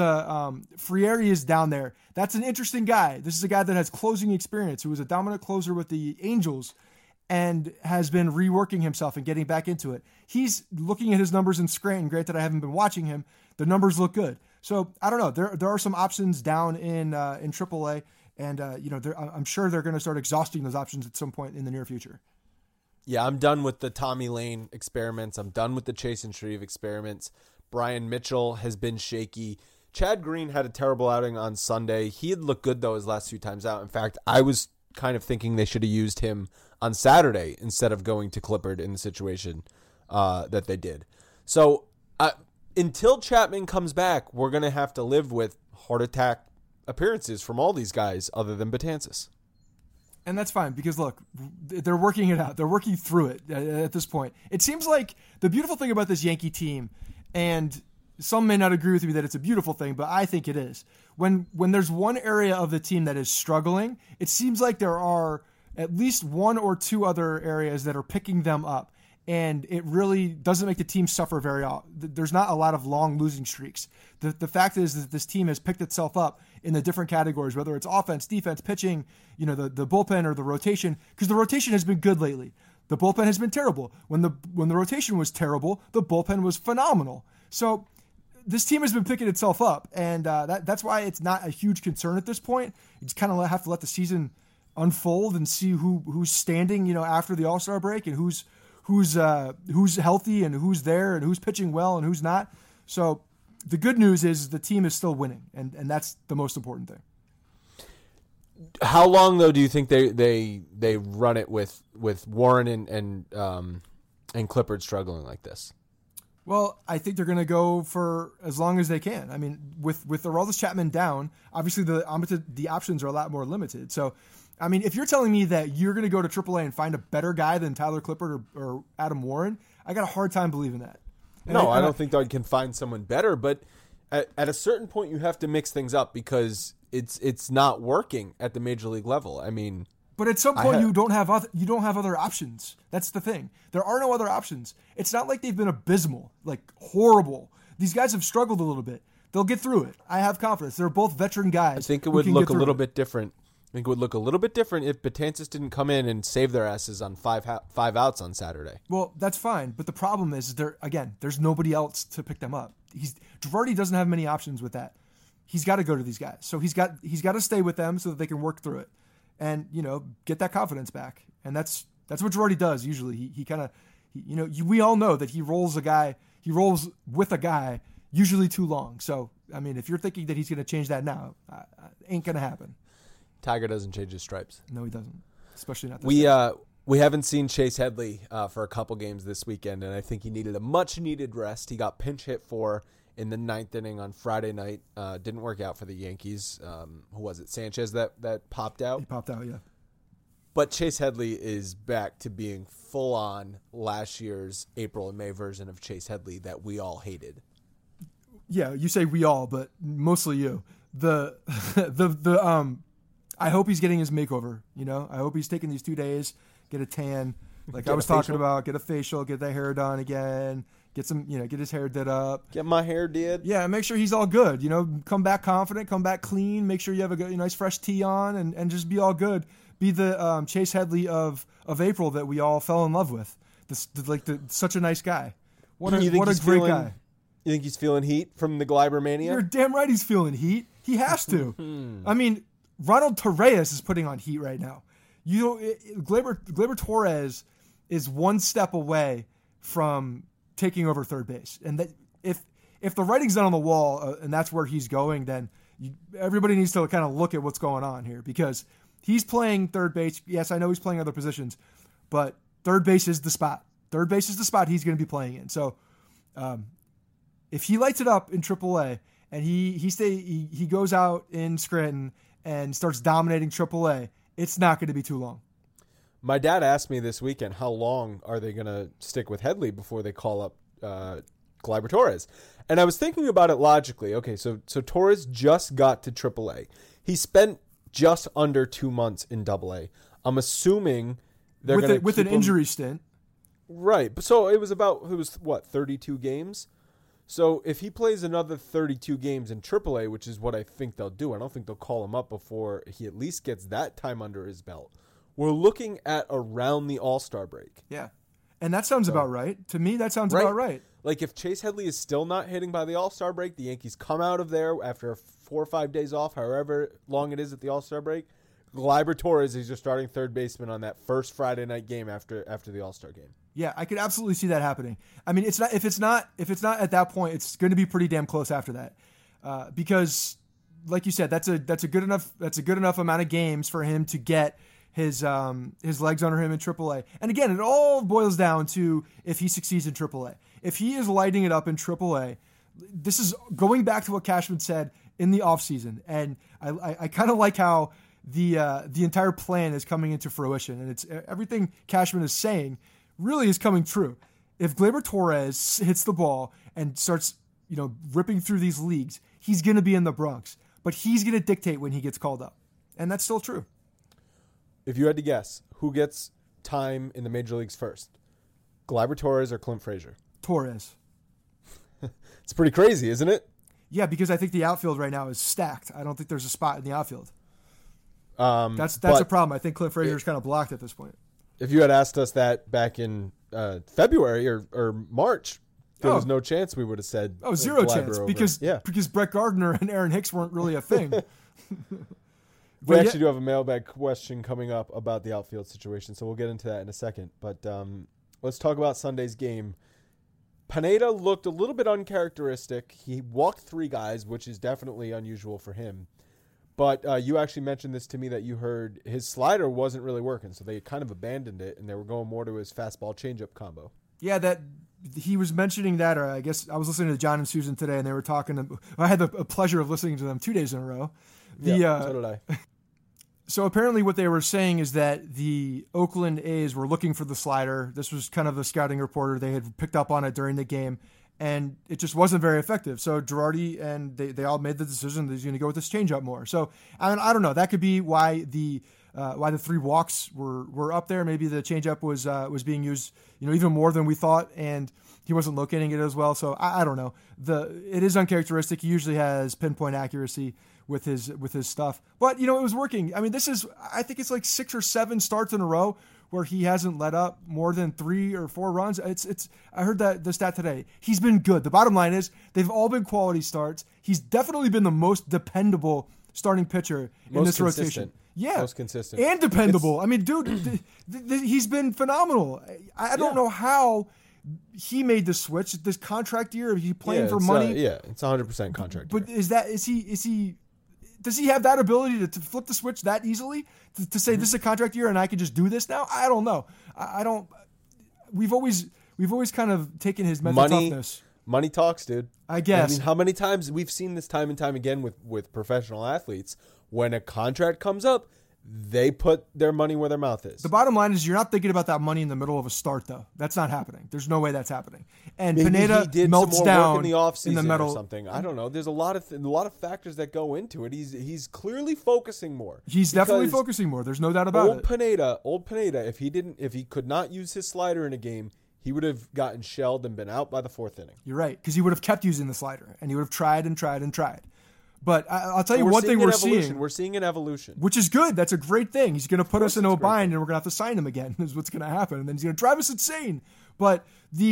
Frieri is down there. That's an interesting guy. This is a guy that has closing experience, who was a dominant closer with the Angels and has been reworking himself and getting back into it. He's looking at his numbers in Scranton. Granted, I haven't been watching him. The numbers look good. So I don't know. There are some options down in AAA. And, I'm sure they're going to start exhausting those options at some point in the near future. Yeah, I'm done with the Tommy Lane experiments. I'm done with the Chase and Shreve experiments. Brian Mitchell has been shaky. Chad Green had a terrible outing on Sunday. He had looked good, though, his last few times out. In fact, I was kind of thinking they should have used him on Saturday instead of going to Clippard in the situation that they did. So until Chapman comes back, we're going to have to live with heart attack appearances from all these guys other than Betances. And that's fine, because look, they're working it out. They're working through it at this point. It seems like the beautiful thing about this Yankee team, and some may not agree with me that it's a beautiful thing, but I think it is. When there's one area of the team that is struggling, it seems like there are at least one or two other areas that are picking them up. and it really doesn't make the team suffer very often. There's not a lot of long losing streaks. The fact is that this team has picked itself up in the different categories, whether it's offense, defense, pitching, the bullpen or the rotation, because the rotation has been good lately. The bullpen has been terrible. When the rotation was terrible, the bullpen was phenomenal. So this team has been picking itself up, and that's why it's not a huge concern at this point. You just kind of have to let the season unfold and see who's standing, after the All-Star break, and who's healthy and who's there and who's pitching well and who's not. So the good news is the team is still winning, and that's the most important thing. How long though do you think they run it with Warren and Clippard struggling like this? Well, I think they're going to go for as long as they can. I mean, with Aroldis Chapman down, obviously the options are a lot more limited. So, I mean, if you're telling me that you're going to go to AAA and find a better guy than Tyler Clippard or Adam Warren, I got a hard time believing that. And I don't think they can find someone better, but at a certain point you have to mix things up because it's not working at the major league level. I mean, but at some point you don't have other options. That's the thing. There are no other options. It's not like they've been abysmal, like horrible. These guys have struggled a little bit. They'll get through it. I have confidence. They're both veteran guys. I think it would look a little bit different. I think it would look a little bit different if Betances didn't come in and save their asses on five outs on Saturday. Well, that's fine, but the problem is there's nobody else to pick them up. Girardi doesn't have many options with that. He's got to go to these guys, so he's got to stay with them so that they can work through it, and get that confidence back. And that's what Girardi does usually. He kind of, we all know that he rolls with a guy usually too long. So I mean, if you're thinking that he's going to change that now, ain't going to happen. Tiger doesn't change his stripes. No, he doesn't. Especially not this we haven't seen Chase Headley for a couple games this weekend, and I think he needed a much-needed rest. He got pinch hit for in the 9th inning on Friday night. Didn't work out for the Yankees. Who was it? Sanchez that popped out? He popped out, yeah. But Chase Headley is back to being full-on last year's April and May version of Chase Headley that we all hated. Yeah, you say we all, but mostly you. I hope he's getting his makeover. I hope he's taking these 2 days, get a tan, like I was talking about, get a facial, get that hair done again, get some, get his hair did up, get my hair did. Yeah, make sure he's all good. Come back confident, come back clean. Make sure you have a good, nice fresh tee on, and just be all good. Be the Chase Headley of April that we all fell in love with. Such a nice guy. What a great guy. You think he's feeling heat from the Gleyber mania? You're damn right he's feeling heat. He has to. I mean, Ronald Torreyes is putting on heat right now. Gleyber Torres is one step away from taking over third base, and that if the writing's not on the wall and that's where he's going, then everybody needs to kind of look at what's going on here, because he's playing third base. Yes, I know he's playing other positions, but third base is the spot. Third base is the spot he's going to be playing in. So, if he lights it up in AAA and he goes out in Scranton and starts dominating AAA, it's not going to be too long. My dad asked me this weekend, how long are they going to stick with Headley before they call up Gleyber Torres? And I was thinking about it logically. Okay, so Torres just got to AAA. He spent just under 2 months in AA. I'm assuming they're going to with an injury stint. Right. So it was 32 games? So if he plays another 32 games in AAA, which is what I think they'll do, I don't think they'll call him up before he at least gets that time under his belt. We're looking at around the All-Star break. Yeah. And that sounds about right. To me, that sounds about right. Like if Chase Headley is still not hitting by the All-Star break, the Yankees come out of there after 4 or 5 days off, however long it is at the All-Star break. Gleyber Torres is your starting third baseman on that first Friday night game after the All-Star game. Yeah, I could absolutely see that happening. I mean, if it's not at that point, it's going to be pretty damn close after that, because, like you said, that's a good enough amount of games for him to get his legs under him in AAA. And again, it all boils down to if he succeeds in AAA. If he is lighting it up in AAA, this is going back to what Cashman said in the offseason, and I kind of like how the entire plan is coming into fruition, and it's everything Cashman is saying really is coming true. If Gleyber Torres hits the ball and starts, ripping through these leagues, he's going to be in the Bronx, but he's going to dictate when he gets called up. And that's still true. If you had to guess, who gets time in the major leagues first? Gleyber Torres or Clint Frazier? Torres. It's pretty crazy, isn't it? Yeah, because I think the outfield right now is stacked. I don't think there's a spot in the outfield. That's a problem. I think Clint Frazier's kind of blocked at this point. If you had asked us that back in February or March, there was no chance we would have said zero Gleyber chance over. because Brett Gardner and Aaron Hicks weren't really a thing. We actually do have a mailbag question coming up about the outfield situation, so we'll get into that in a second. But let's talk about Sunday's game. Pineda looked a little bit uncharacteristic. He walked 3 guys, which is definitely unusual for him. But you actually mentioned this to me that you heard his slider wasn't really working, so they kind of abandoned it, and they were going more to his fastball changeup combo. Yeah, that he was mentioning that, or I guess I was listening to John and Susan today, and they were talking. I had the pleasure of listening to them 2 days in a row. So did I. So apparently what they were saying is that the Oakland A's were looking for the slider. This was kind of the scouting reporter. They had picked up on it during the game, and it just wasn't very effective. So Girardi and they all made the decision that he's going to go with this changeup more. So I don't know. That could be why the 3 walks were up there. Maybe the changeup was being used, even more than we thought, and he wasn't locating it as well. So I don't know. It is uncharacteristic. He usually has pinpoint accuracy with his stuff, but it was working. I mean, I think it's like 6 or 7 starts in a row where he hasn't let up more than 3 or 4 runs. I heard the stat today. He's been good. The bottom line is they've all been quality starts. He's definitely been the most dependable starting pitcher in this rotation. Yeah, most consistent and dependable. I mean, dude, he's been phenomenal. I don't know how he made the switch. This contract year, he's playing for money. It's 100% contract. But is he? Does he have that ability to flip the switch that easily to say this is a contract year and I can just do this now? I don't know. I don't. We've always kind of taken his mental toughness. Money talks, dude. I guess. I mean, how many times we've seen this time and time again with professional athletes, when a contract comes up, they put their money where their mouth is. The bottom line is you're not thinking about that money in the middle of a start, though. That's not happening. There's no way that's happening. And maybe Pineda he did melts some more down work in the offseason in the middle or something. I don't know. There's a lot of factors that go into it. He's clearly focusing more. He's definitely focusing more. There's no doubt about it. Old Pineda, if he could not use his slider in a game, he would have gotten shelled and been out by the 4th inning. You're right, because he would have kept using the slider, and he would have tried and tried and tried. But I'll tell you one thing we're seeing. We're seeing an evolution. Which is good. That's a great thing. He's going to put us in a bind, and we're going to have to sign him again is what's going to happen. And then he's going to drive us insane. But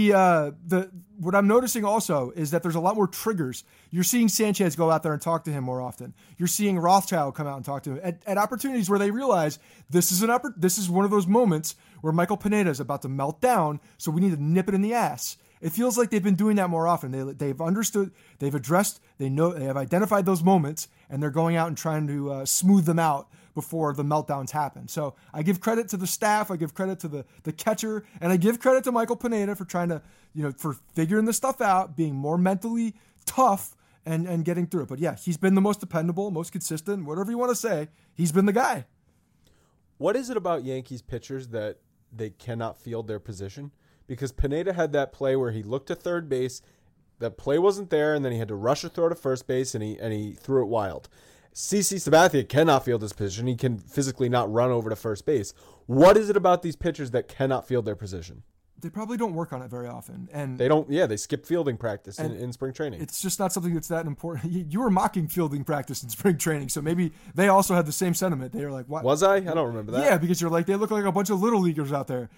what I'm noticing also is that there's a lot more triggers. You're seeing Sanchez go out there and talk to him more often. You're seeing Rothschild come out and talk to him at opportunities where they realize this is one of those moments where Michael Pineda is about to melt down, so we need to nip it in the ass. It feels like they've been doing that more often. They've understood, they've addressed, they have identified those moments, and they're going out and trying to smooth them out before the meltdowns happen. So I give credit to the staff, I give credit to the catcher, and I give credit to Michael Pineda for trying to, for figuring this stuff out, being more mentally tough and getting through it. But yeah, he's been the most dependable, most consistent, whatever you want to say. He's been the guy. What is it about Yankees pitchers that they cannot field their position? Because Pineda had that play where he looked to third base, that play wasn't there, and then he had to rush a throw to first base, and he threw it wild. CC Sabathia cannot field his position. He can physically not run over to first base. What is it about these pitchers that cannot field their position? They probably don't work on it very often, and they don't. Yeah, they skip fielding practice in spring training. It's just not something that's that important. You were mocking fielding practice in spring training, so maybe they also had the same sentiment. They were like, "What was I? I don't remember that." Yeah, because you're like, they look like a bunch of little leaguers out there.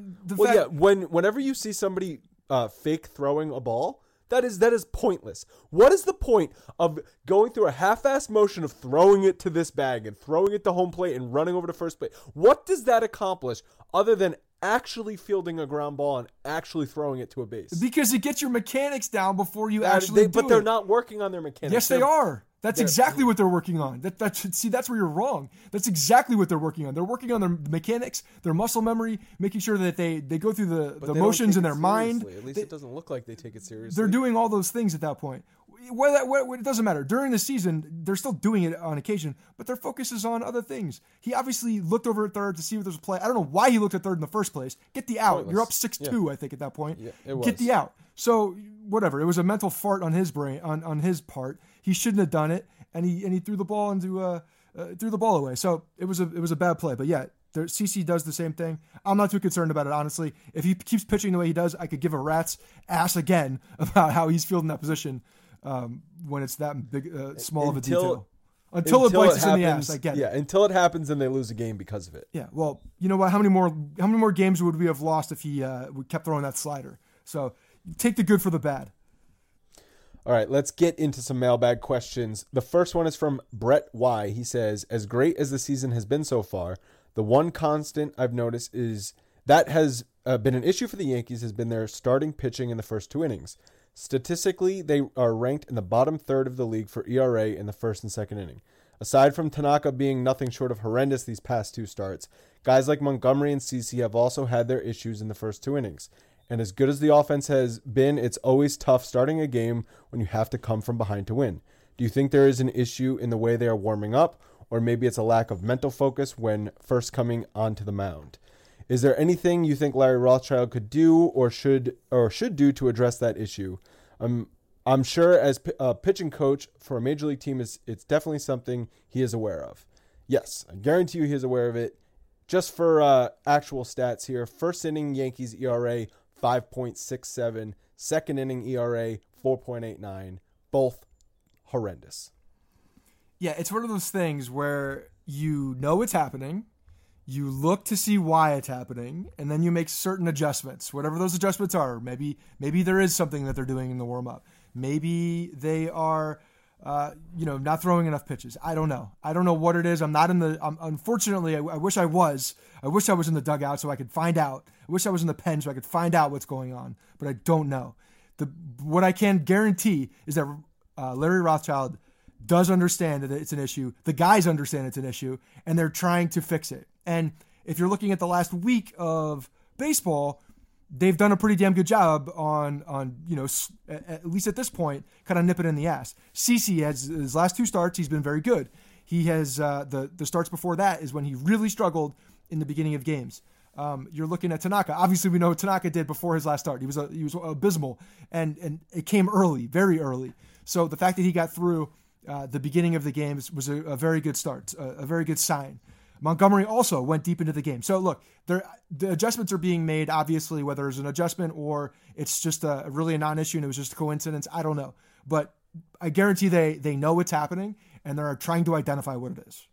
Whenever you see somebody fake throwing a ball, that is pointless. What is the point of going through a half-assed motion of throwing it to this bag and throwing it to home plate and running over to first base? What does that accomplish other than actually fielding a ground ball and actually throwing it to a base? Because it gets your mechanics down before you actually do it. But they're not working on their mechanics. Yes, they are. That's exactly what they're working on. That's where you're wrong. That's exactly what they're working on. They're working on their mechanics, their muscle memory, making sure that they go through the motions in their mind. At least it doesn't look like they take it seriously. They're doing all those things at that point. It doesn't matter. During the season, they're still doing it on occasion, but their focus is on other things. He obviously looked over at third to see if there's a play. I don't know why he looked at third in the first place. Get the out. Pointless. You're up 6-2, I think, at that point. Yeah, it was. Get the out. So whatever. It was a mental fart on his brain, on his part. He shouldn't have done it, and he threw the ball threw the ball away. So it was a bad play. But yeah, CC does the same thing. I'm not too concerned about it, honestly. If he keeps pitching the way he does, I could give a rat's ass again about how he's fielding that position when it's that big, small of a detail. Until it bites us in the ass, I get it. Yeah, until it happens and they lose a game because of it. Yeah, well, you know what? How many more games would we have lost if he kept throwing that slider? So take the good for the bad. All right, let's get into some mailbag questions. The first one is from Brett Y. He says, as great as the season has been so far, the one constant I've noticed is that has been an issue for the Yankees has been their starting pitching in the first 2 innings. Statistically, they are ranked in the bottom third of the league for ERA in the first and second inning. Aside from Tanaka being nothing short of horrendous these past 2 starts, guys like Montgomery and CC have also had their issues in the first 2 innings. And as good as the offense has been, it's always tough starting a game when you have to come from behind to win. Do you think there is an issue in the way they are warming up, or maybe it's a lack of mental focus when first coming onto the mound? Is there anything you think Larry Rothschild could do or should do to address that issue? I'm sure as a pitching coach for a major league team, it's definitely something he is aware of. Yes, I guarantee you he is aware of it. Just for actual stats here, first inning Yankees ERA 5.67, second inning ERA 4.89, both horrendous. Yeah, it's one of those things where you know it's happening, you look to see why it's happening, and then you make certain adjustments, whatever those adjustments are. Maybe there is something that they're doing in the warm-up. Maybe they are not throwing enough pitches. I don't know. I don't know what it is. I'm not in the. Unfortunately, I wish I was. I wish I was in the dugout so I could find out. I wish I was in the pen so I could find out what's going on. But I don't know. What I can guarantee is that Larry Rothschild does understand that it's an issue. The guys understand it's an issue, and they're trying to fix it. And if you're looking at the last week of baseball, they've done a pretty damn good job on at least at this point, kind of nip it in the ass. CC has his last 2 starts, he's been very good. He has the starts before that is when he really struggled in the beginning of games. You're looking at Tanaka. Obviously, we know what Tanaka did before his last start. He was abysmal, and it came early, very early. So the fact that he got through the beginning of the games was a very good start, a very good sign. Montgomery also went deep into the game. So look, the adjustments are being made, obviously, whether it's an adjustment or it's just really a non-issue and it was just a coincidence. I don't know. But I guarantee they know what's happening and they're trying to identify what it is.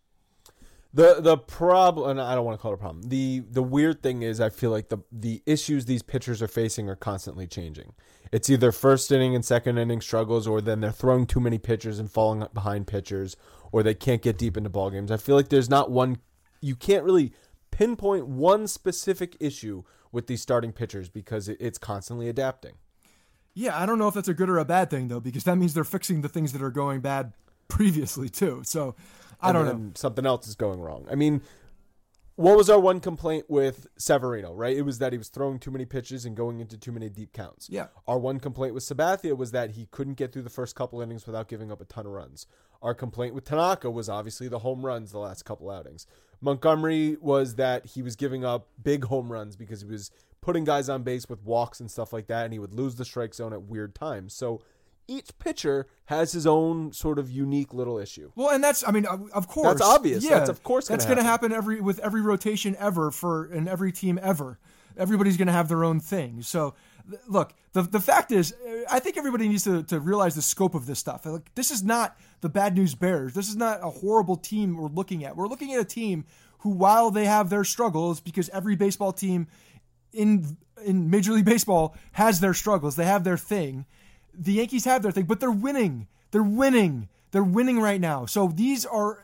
The problem, and I don't want to call it a problem. The weird thing is I feel like the issues these pitchers are facing are constantly changing. It's either first inning and second inning struggles, or then they're throwing too many pitchers and falling behind pitchers, or they can't get deep into ball games. I feel like there's not one. You can't really pinpoint one specific issue with these starting pitchers because it's constantly adapting. Yeah, I don't know if that's a good or a bad thing, though, because that means they're fixing the things that are going bad previously, too. So I don't know. Something else is going wrong. I mean, what was our one complaint with Severino, right? It was that he was throwing too many pitches and going into too many deep counts. Yeah. Our one complaint with Sabathia was that he couldn't get through the first couple innings without giving up a ton of runs. Our complaint with Tanaka was obviously the home runs the last couple outings. Montgomery was that he was giving up big home runs because he was putting guys on base with walks and stuff like that, and he would lose the strike zone at weird times. So each pitcher has his own sort of unique little issue. Well, and that's, I mean, of course. That's obvious. Yeah, that's of course that's going to happen with every rotation ever in every team ever. Everybody's going to have their own thing. So, look, the fact is, I think everybody needs to realize the scope of this stuff. Like, this is not the Bad News Bears. This is not a horrible team we're looking at. We're looking at a team who, while they have their struggles, because every baseball team in Major League Baseball has their struggles, they have their thing. The Yankees have their thing, but they're winning. They're winning. They're winning right now. So these are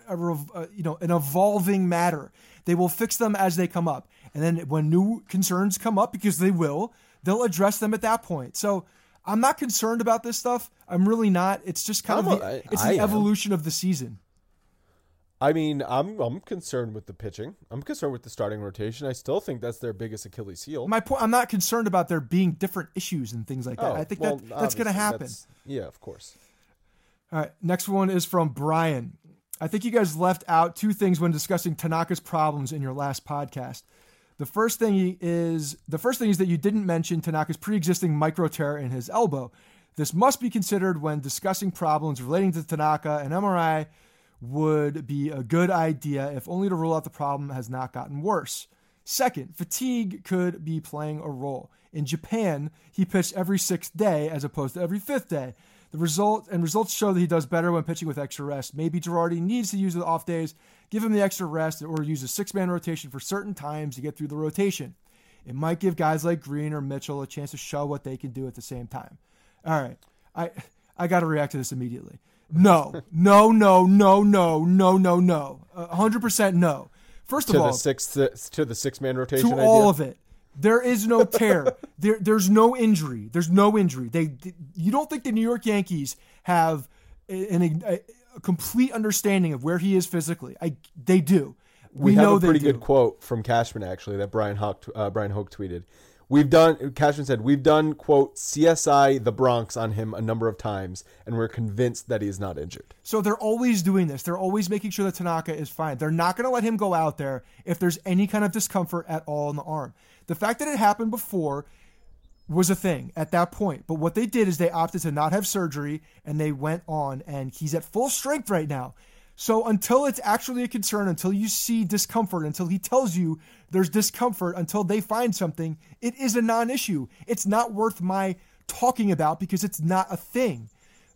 an evolving matter. They will fix them as they come up. And then when new concerns come up, because they will, they'll address them at that point. So I'm not concerned about this stuff. I'm really not. It's just kind of the evolution of the season. I mean, I'm concerned with the pitching. I'm concerned with the starting rotation. I still think that's their biggest Achilles heel. My point, I'm not concerned about there being different issues and things like that. I think that's going to happen. Yeah, of course. All right, next one is from Brian. I think you guys left out 2 things when discussing Tanaka's problems in your last podcast. The first thing is that you didn't mention Tanaka's pre-existing micro tear in his elbow. This must be considered when discussing problems relating to Tanaka. An MRI would be a good idea, if only to rule out the problem has not gotten worse. Second, fatigue could be playing a role. In Japan, he pitched every 6th day as opposed to every 5th day. Results show that he does better when pitching with extra rest. Maybe Girardi needs to use the off days, give him the extra rest, or use a 6-man rotation for certain times to get through the rotation. It might give guys like Green or Mitchell a chance to show what they can do at the same time. All right, I got to react to this immediately. No. 100% no. First of all, to the 6-man rotation. To all of it. There is no tear. There's no injury. There's no injury. You don't think the New York Yankees have a complete understanding of where he is physically? They do. We know have a pretty good quote from Cashman, actually, that Brian Hoke tweeted. Cashman said, we've done, quote, CSI the Bronx on him a number of times, and we're convinced that he is not injured. So they're always doing this. They're always making sure that Tanaka is fine. They're not going to let him go out there if there's any kind of discomfort at all in the arm. The fact that it happened before was a thing at that point. But what they did is they opted to not have surgery, and they went on, and he's at full strength right now. So until it's actually a concern, until you see discomfort, until he tells you there's discomfort, until they find something, it is a non-issue. It's not worth my talking about because it's not a thing.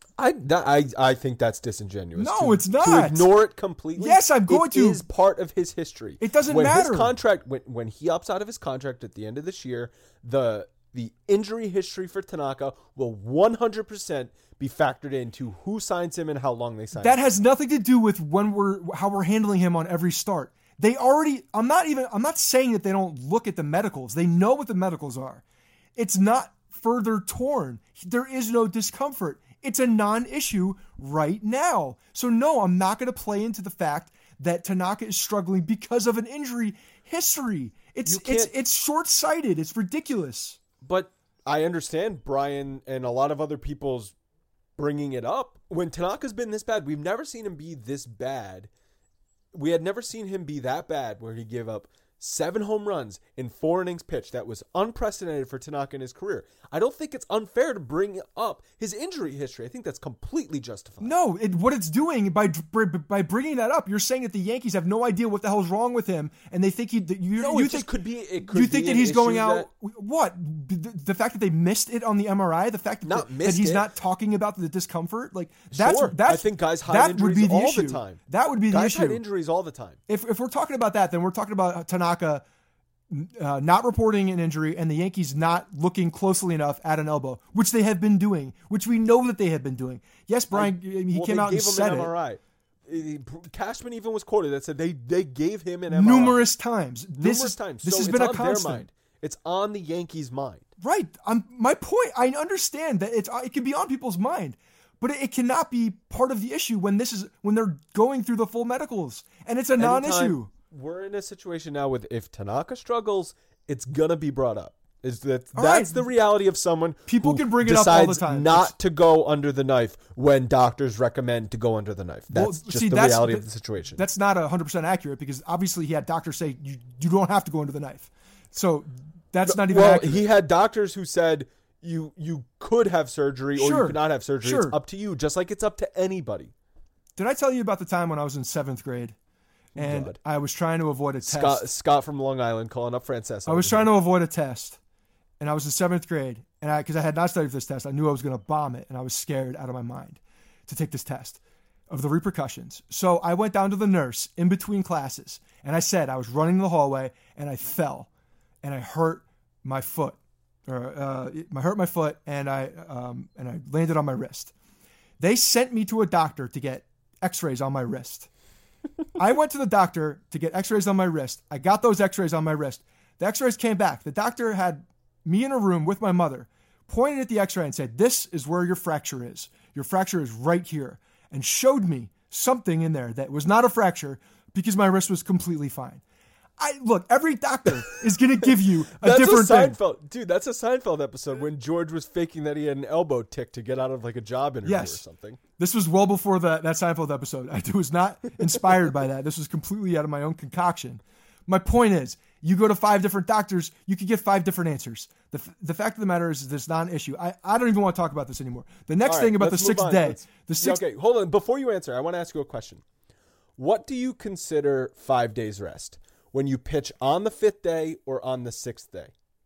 I think that's disingenuous. No, it's not. To ignore it completely. Yes, I'm going to. It is part of his history. It doesn't matter. His contract, when he opts out of his contract at the end of this year, the injury history for Tanaka will 100% be factored into who signs him and how long they sign him. That has nothing to do with how we're handling him on every start. I'm not saying that they don't look at the medicals. They know what the medicals are. It's not further torn. There is no discomfort. It's a non-issue right now. So no, I'm not going to play into the fact that Tanaka is struggling because of an injury history. It's short-sighted. It's ridiculous. But I understand Brian and a lot of other people's bringing it up. When Tanaka's been this bad, we've never seen him be this bad. We had never seen him be that bad where he gave up 7 home runs in 4 innings pitched. That was unprecedented for Tanaka in his career. I don't think it's unfair to bring up his injury history. I think that's completely justified. No, what it's doing by bringing that up, you're saying that the Yankees have no idea what the hell's wrong with him, and they think you think that he's going out. What? The fact that they missed it on the MRI, the fact that he's not talking about the discomfort, like that's I think guys hide injuries all the time. That would be the issue. Guys hide injuries all the time. If we're talking about that, then we're talking about Tanaka not reporting an injury and the Yankees not looking closely enough at an elbow, which they have been doing, which we know that they have been doing. Yes, Brian, he came out and said it. Cashman even was quoted that said they gave him an MRI. Numerous times. This has been a constant. It's on the Yankees' mind. Right. My point, I understand that it can be on people's mind, but it cannot be part of the issue when they're going through the full medicals, and it's a non-issue. We're in a situation now with if Tanaka struggles, it's gonna be brought up. That's the reality of someone people who can bring it up all the time. Not to go under the knife when doctors recommend to go under the knife. That's the reality of the situation. That's not 100% accurate because obviously he had doctors say you don't have to go under the knife. So that's not even accurate. He had doctors who said you could have surgery or you could not have surgery. It's up to you, just like it's up to anybody. Did I tell you about the time when I was in 7th grade? And I was trying to avoid a test. Scott from Long Island calling up Francesco. I was trying to avoid a test, and I was in 7th grade, and because I had not studied for this test, I knew I was going to bomb it, and I was scared out of my mind to take this test of the repercussions. So I went down to the nurse in between classes, and I said I was running the hallway, and I fell, and I hurt my foot, and I landed on my wrist. They sent me to a doctor to get X-rays on my wrist. I went to the doctor to get X-rays on my wrist. I got those X-rays on my wrist. The X-rays came back. The doctor had me in a room with my mother, pointed at the X-ray and said, "This is where your fracture is. Your fracture is right here," and showed me something in there that was not a fracture because my wrist was completely fine. Look, every doctor is going to give you a different thing. Dude, that's a Seinfeld episode when George was faking that he had an elbow tick to get out of like a job interview or something. This was well before that Seinfeld episode. I was not inspired by that. This was completely out of my own concoction. My point is, you go to 5 different doctors, you could get 5 different answers. The fact of the matter is this non-issue. I don't even want to talk about this anymore. The next thing about the 6th day. Okay, hold on. Before you answer, I want to ask you a question. What do you consider 5 days rest? When you pitch on the 5th day or on the 6th day?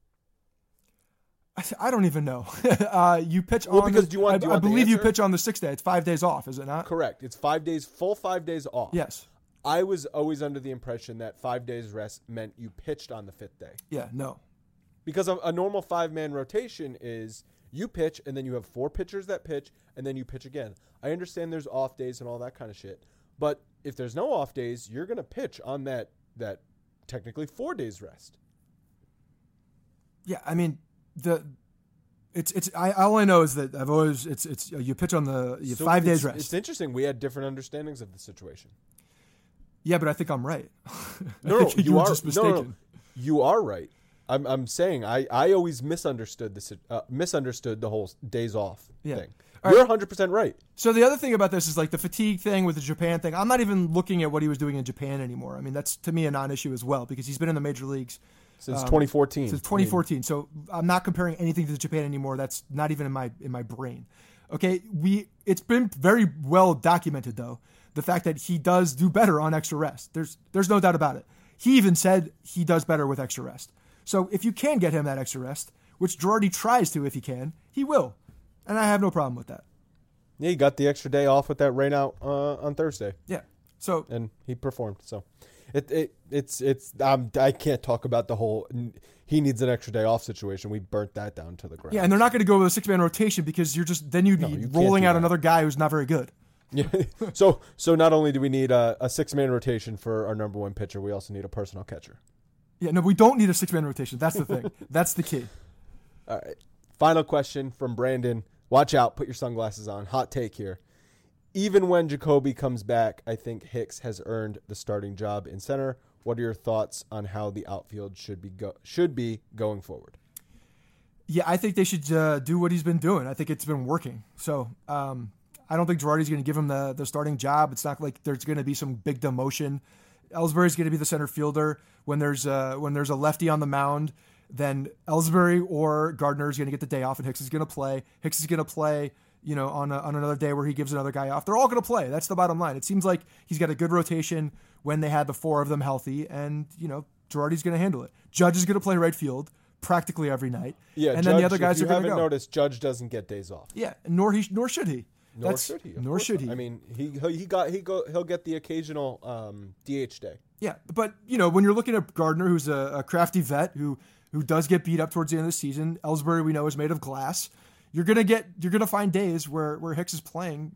I don't even know. You pitch Well, on because the, do you want I the believe you answer? pitch on the 6th day. It's 5 days off, is it not? Correct. It's 5 days, full 5 days off. Yes. I was always under the impression that 5 days rest meant you pitched on the 5th day. Yeah, no. Because a normal 5-man rotation is you pitch and then you have 4 pitchers that pitch and then you pitch again. I understand there's off days and all that kind of shit. But if there's no off days, you're going to pitch on that technically 4 days rest. Yeah, I mean, all I know is that I've always it's you pitch on the 5 days rest. It's interesting. We had different understandings of the situation. Yeah, but I think I'm right. No, think you are just mistaken. No, you are right. I'm saying I always misunderstood the whole days off thing. You're 100% right. So the other thing about this is like the fatigue thing with the Japan thing. I'm not even looking at what he was doing in Japan anymore. I mean, that's to me a non-issue as well because he's been in the major leagues since 2014. Since 2014. So I'm not comparing anything to Japan anymore. That's not even in my brain. Okay, it's been very well documented though the fact that he does do better on extra rest. There's no doubt about it. He even said he does better with extra rest. So if you can get him that extra rest, which Girardi tries to if he can, he will. And I have no problem with that. Yeah, he got the extra day off with that rain out on Thursday. Yeah. So and he performed. So I can't talk about the whole he needs an extra day off situation. We burnt that down to the ground. Yeah, and they're not going to go with a 6-man rotation because you'd be rolling out another guy who's not very good. Yeah. So not only do we need a 6-man rotation for our number one pitcher, we also need a personal catcher. Yeah, no, we don't need a 6-man rotation. That's the thing. That's the key. All right. Final question from Brandon. Watch out. Put your sunglasses on. Hot take here. Even when Jacoby comes back, I think Hicks has earned the starting job in center. What are your thoughts on how the outfield should be going forward? Yeah, I think they should do what he's been doing. I think it's been working. So I don't think Girardi's going to give him the starting job. It's not like there's going to be some big demotion. Ellsbury's going to be the center fielder. When there's a lefty on the mound, then Ellsbury or Gardner is going to get the day off, and Hicks is going to play. Hicks is going to play, on another day where he gives another guy off. They're all going to play. That's the bottom line. It seems like he's got a good rotation when they had the 4 of them healthy, and Girardi's going to handle it. Judge is going to play right field practically every night. Yeah, and Judge, then the other guys are going to go. If you haven't noticed, Judge doesn't get days off. Yeah, nor should he. Nor should he. I mean, he'll get the occasional DH day. Yeah, but when you're looking at Gardner, who's a crafty vet who does get beat up towards the end of the season, Ellsbury we know is made of glass. You're gonna find days where Hicks is playing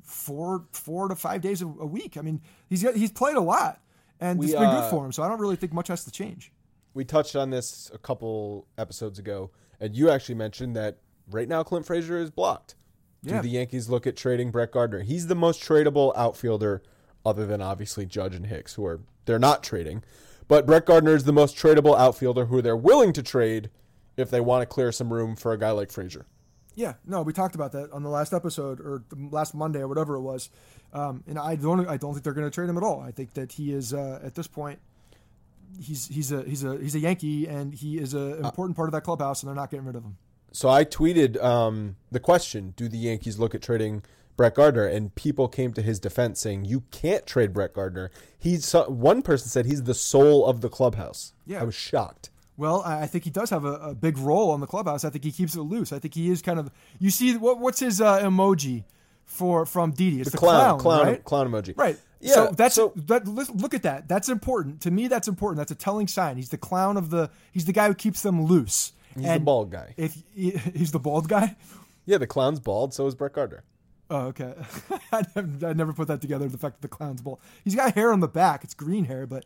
4 to 5 days a week. I mean, he's played a lot, and it's been good for him. So I don't really think much has to change. We touched on this a couple episodes ago, and you actually mentioned that right now Clint Frazier is blocked. Yeah. Do the Yankees look at trading Brett Gardner? He's the most tradable outfielder other than obviously Judge and Hicks, who they're not trading. But Brett Gardner is the most tradable outfielder who they're willing to trade if they want to clear some room for a guy like Frazier. Yeah, no, we talked about that on the last episode or last Monday or whatever it was. And I don't think they're going to trade him at all. I think that he is at this point he's a Yankee and he is an important part of that clubhouse, and they're not getting rid of him. So I tweeted the question, do the Yankees look at trading Brett Gardner? And people came to his defense saying, you can't trade Brett Gardner. One person said he's the soul of the clubhouse. Yeah. I was shocked. Well, I think he does have a big role on the clubhouse. I think he keeps it loose. I think he is kind of, you see, what's his emoji from Didi? It's the clown, right? Clown emoji. Right. Yeah. So look at that. That's important. To me, that's important. That's a telling sign. He's the clown he's the guy who keeps them loose. He's the bald guy. He's the bald guy? Yeah, the clown's bald, so is Brett Gardner. Oh, okay. I never put that together, the fact that the clown's bald. He's got hair on the back. It's green hair, but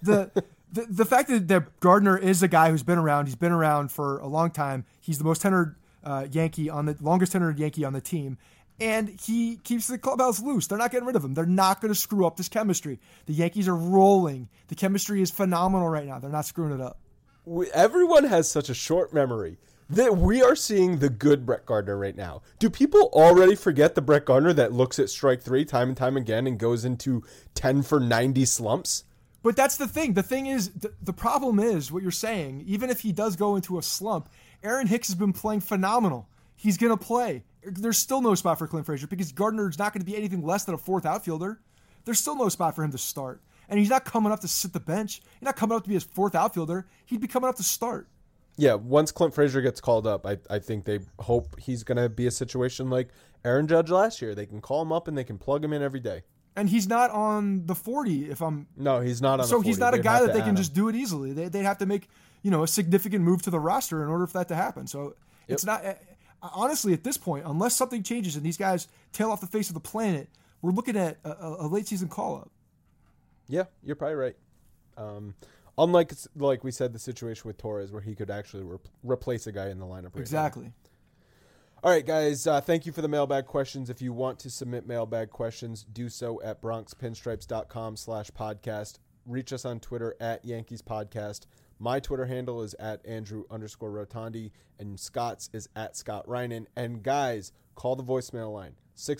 the fact that Gardner is a guy who's been around, he's been around for a long time. He's the most tenured longest tenured Yankee on the team, and he keeps the clubhouse loose. They're not getting rid of him. They're not going to screw up this chemistry. The Yankees are rolling. The chemistry is phenomenal right now. They're not screwing it up. Everyone has such a short memory that we are seeing the good Brett Gardner right now. Do people already forget the Brett Gardner that looks at strike 3 time and time again and goes into 10 for 90 slumps? But that's the thing. The thing is, the problem is what you're saying. Even if he does go into a slump, Aaron Hicks has been playing phenomenal. He's going to play. There's still no spot for Clint Frazier because Gardner's not going to be anything less than a 4th outfielder. there's still no spot for him to start. And he's not coming up to sit the bench. He's not coming up to be his fourth outfielder. He'd be coming up to start. Yeah, once Clint Frazier gets called up, I think they hope he's going to be a situation like Aaron Judge last year. They can call him up and they can plug him in every day. And he's not on the 40 No, he's not on the 40. So he's not a guy that they can just do it easily. They'd have to make, a significant move to the roster in order for that to happen. So it's not, honestly, at this point, unless something changes and these guys tail off the face of the planet, we're looking at a late season call-up. Yeah, you're probably right. Unlike, like we said, the situation with Torres where he could actually replace a guy in the lineup right Exactly. now. All right, guys, thank you for the mailbag questions. If you want to submit mailbag questions, do so at bronxpinstripes.com/podcast. Reach us on Twitter at Yankees Podcast. My Twitter handle is at Andrew_Rotondi, and Scott's is at Scott Reinen. And guys, call the voicemail line,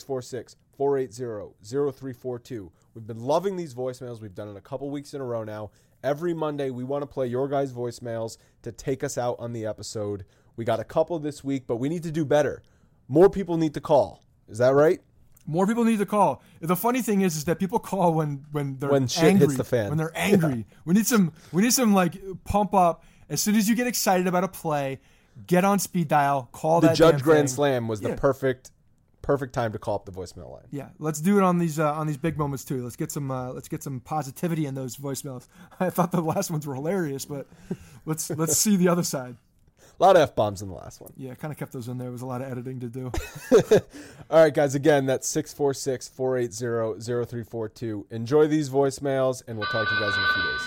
646-480-0342. We've been loving these voicemails. We've done it a couple weeks in a row now. Every Monday, we want to play your guys' voicemails to take us out on the episode. We got a couple this week, but we need to do better. More people need to call. Is that right? More people need to call. The funny thing is that people call when they're shit angry, hits the fan. When they're angry. Yeah. We need some like pump up. As soon as you get excited about a play, get on speed dial, call that. The Judge Grand thing. Slam was the perfect time to call up the voicemail line. Yeah, let's do it on these big moments too. Let's get some positivity in those voicemails. I thought the last ones were hilarious, but let's see the other side. A lot of F-bombs in the last one. Yeah, kind of kept those in there. It was a lot of editing to do. All right, guys, again, that's 646-480-0342. Enjoy these voicemails, and we'll talk to you guys in a few days.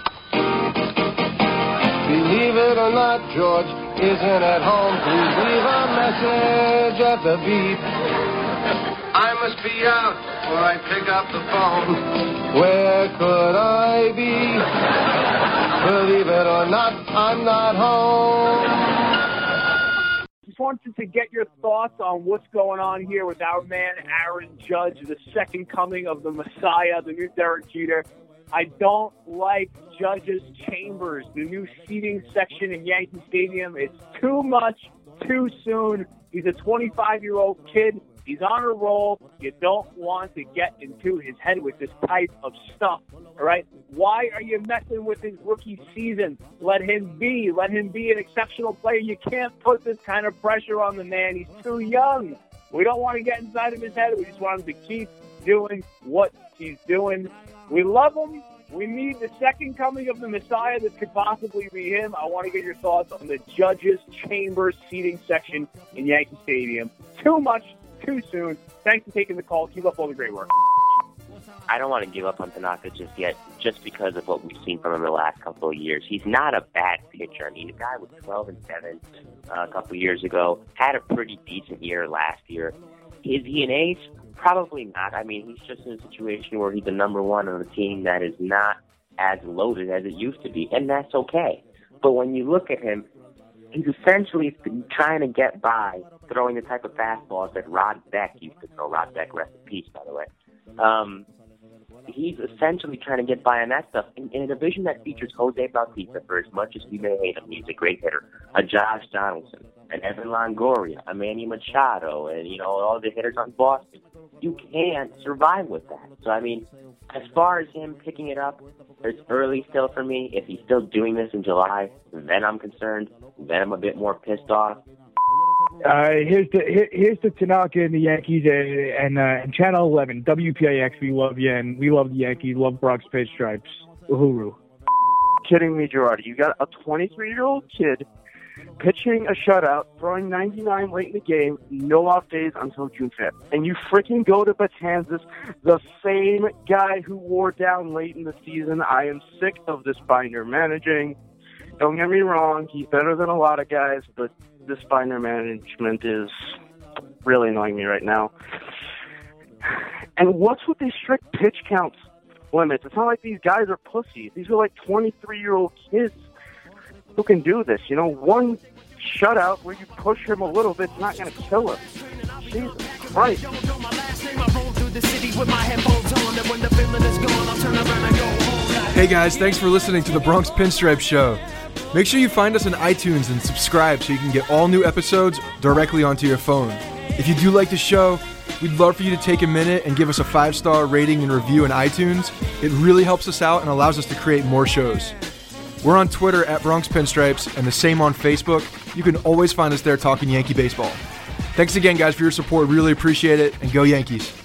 Believe it or not, George isn't at home. Please leave a message at the beep. I must be out before I pick up the phone. Where could I be? Believe it or not, I'm not home. Just wanted to get your thoughts on what's going on here with our man Aaron Judge, the second coming of the Messiah, the new Derek Jeter. I don't like Judge's chambers, the new seating section in Yankee Stadium. It's too much, too soon. He's a 25-year-old kid. He's on a roll. You don't want to get into his head with this type of stuff, all right? Why are you messing with his rookie season? Let him be. Let him be an exceptional player. You can't put this kind of pressure on the man. He's too young. We don't want to get inside of his head. We just want him to keep doing what he's doing. We love him. We need the second coming of the Messiah that could possibly be him. I want to get your thoughts on the Judge's Chambers seating section in Yankee Stadium. Too much, too soon. Thanks for taking the call. Keep up all the great work. I don't want to give up on Tanaka just yet, just because of what we've seen from him in the last couple of years. He's not a bad pitcher. I mean, the guy was 12-7 a couple of years ago, had a pretty decent year last year. Is he an ace? Probably not. I mean, he's just in a situation where he's the number one on a team that is not as loaded as it used to be, and that's okay. But when you look at him, he's essentially trying to get by throwing the type of fastballs that Rod Beck used to throw. Rod Beck, rest in peace, by the way. He's essentially trying to get by on that stuff. In a division that features Jose Bautista, for as much as we may hate him, he's a great hitter. A Josh Donaldson, an Evan Longoria, a Manny Machado, and, all the hitters on Boston. You can't survive with that. So, I mean, as far as him picking it up, it's early still for me. If he's still doing this in July, then I'm concerned. Then I'm a bit more pissed off. Here's the Tanaka and the Yankees and Channel 11, WPIX, we love you, and we love the Yankees, love Bronx Pinstripes. Uhuru. Kidding me, Gerard. You got a 23-year-old kid pitching a shutout, throwing 99 late in the game, no off days until June 5th. And you freaking go to Betances, the same guy who wore down late in the season. I am sick of this binder managing. Don't get me wrong, he's better than a lot of guys, but this binder management is really annoying me right now. And what's with these strict pitch counts limits? It's not like these guys are pussies. These are like 23-year-old kids who can do this. One shutout where you push him a little bit's not going to kill him. Jesus Christ. Hey guys, thanks for listening to the Bronx Pinstripe Show. Make sure you find us on iTunes and subscribe so you can get all new episodes directly onto your phone. If you do like the show, We'd love for you to take a minute and give us a 5-star rating and review in iTunes. It really helps us out and allows us to create more shows. We're on Twitter at Bronx Pinstripes and the same on Facebook. You can always find us there talking Yankee baseball. Thanks again, guys, for your support. Really appreciate it, and go Yankees.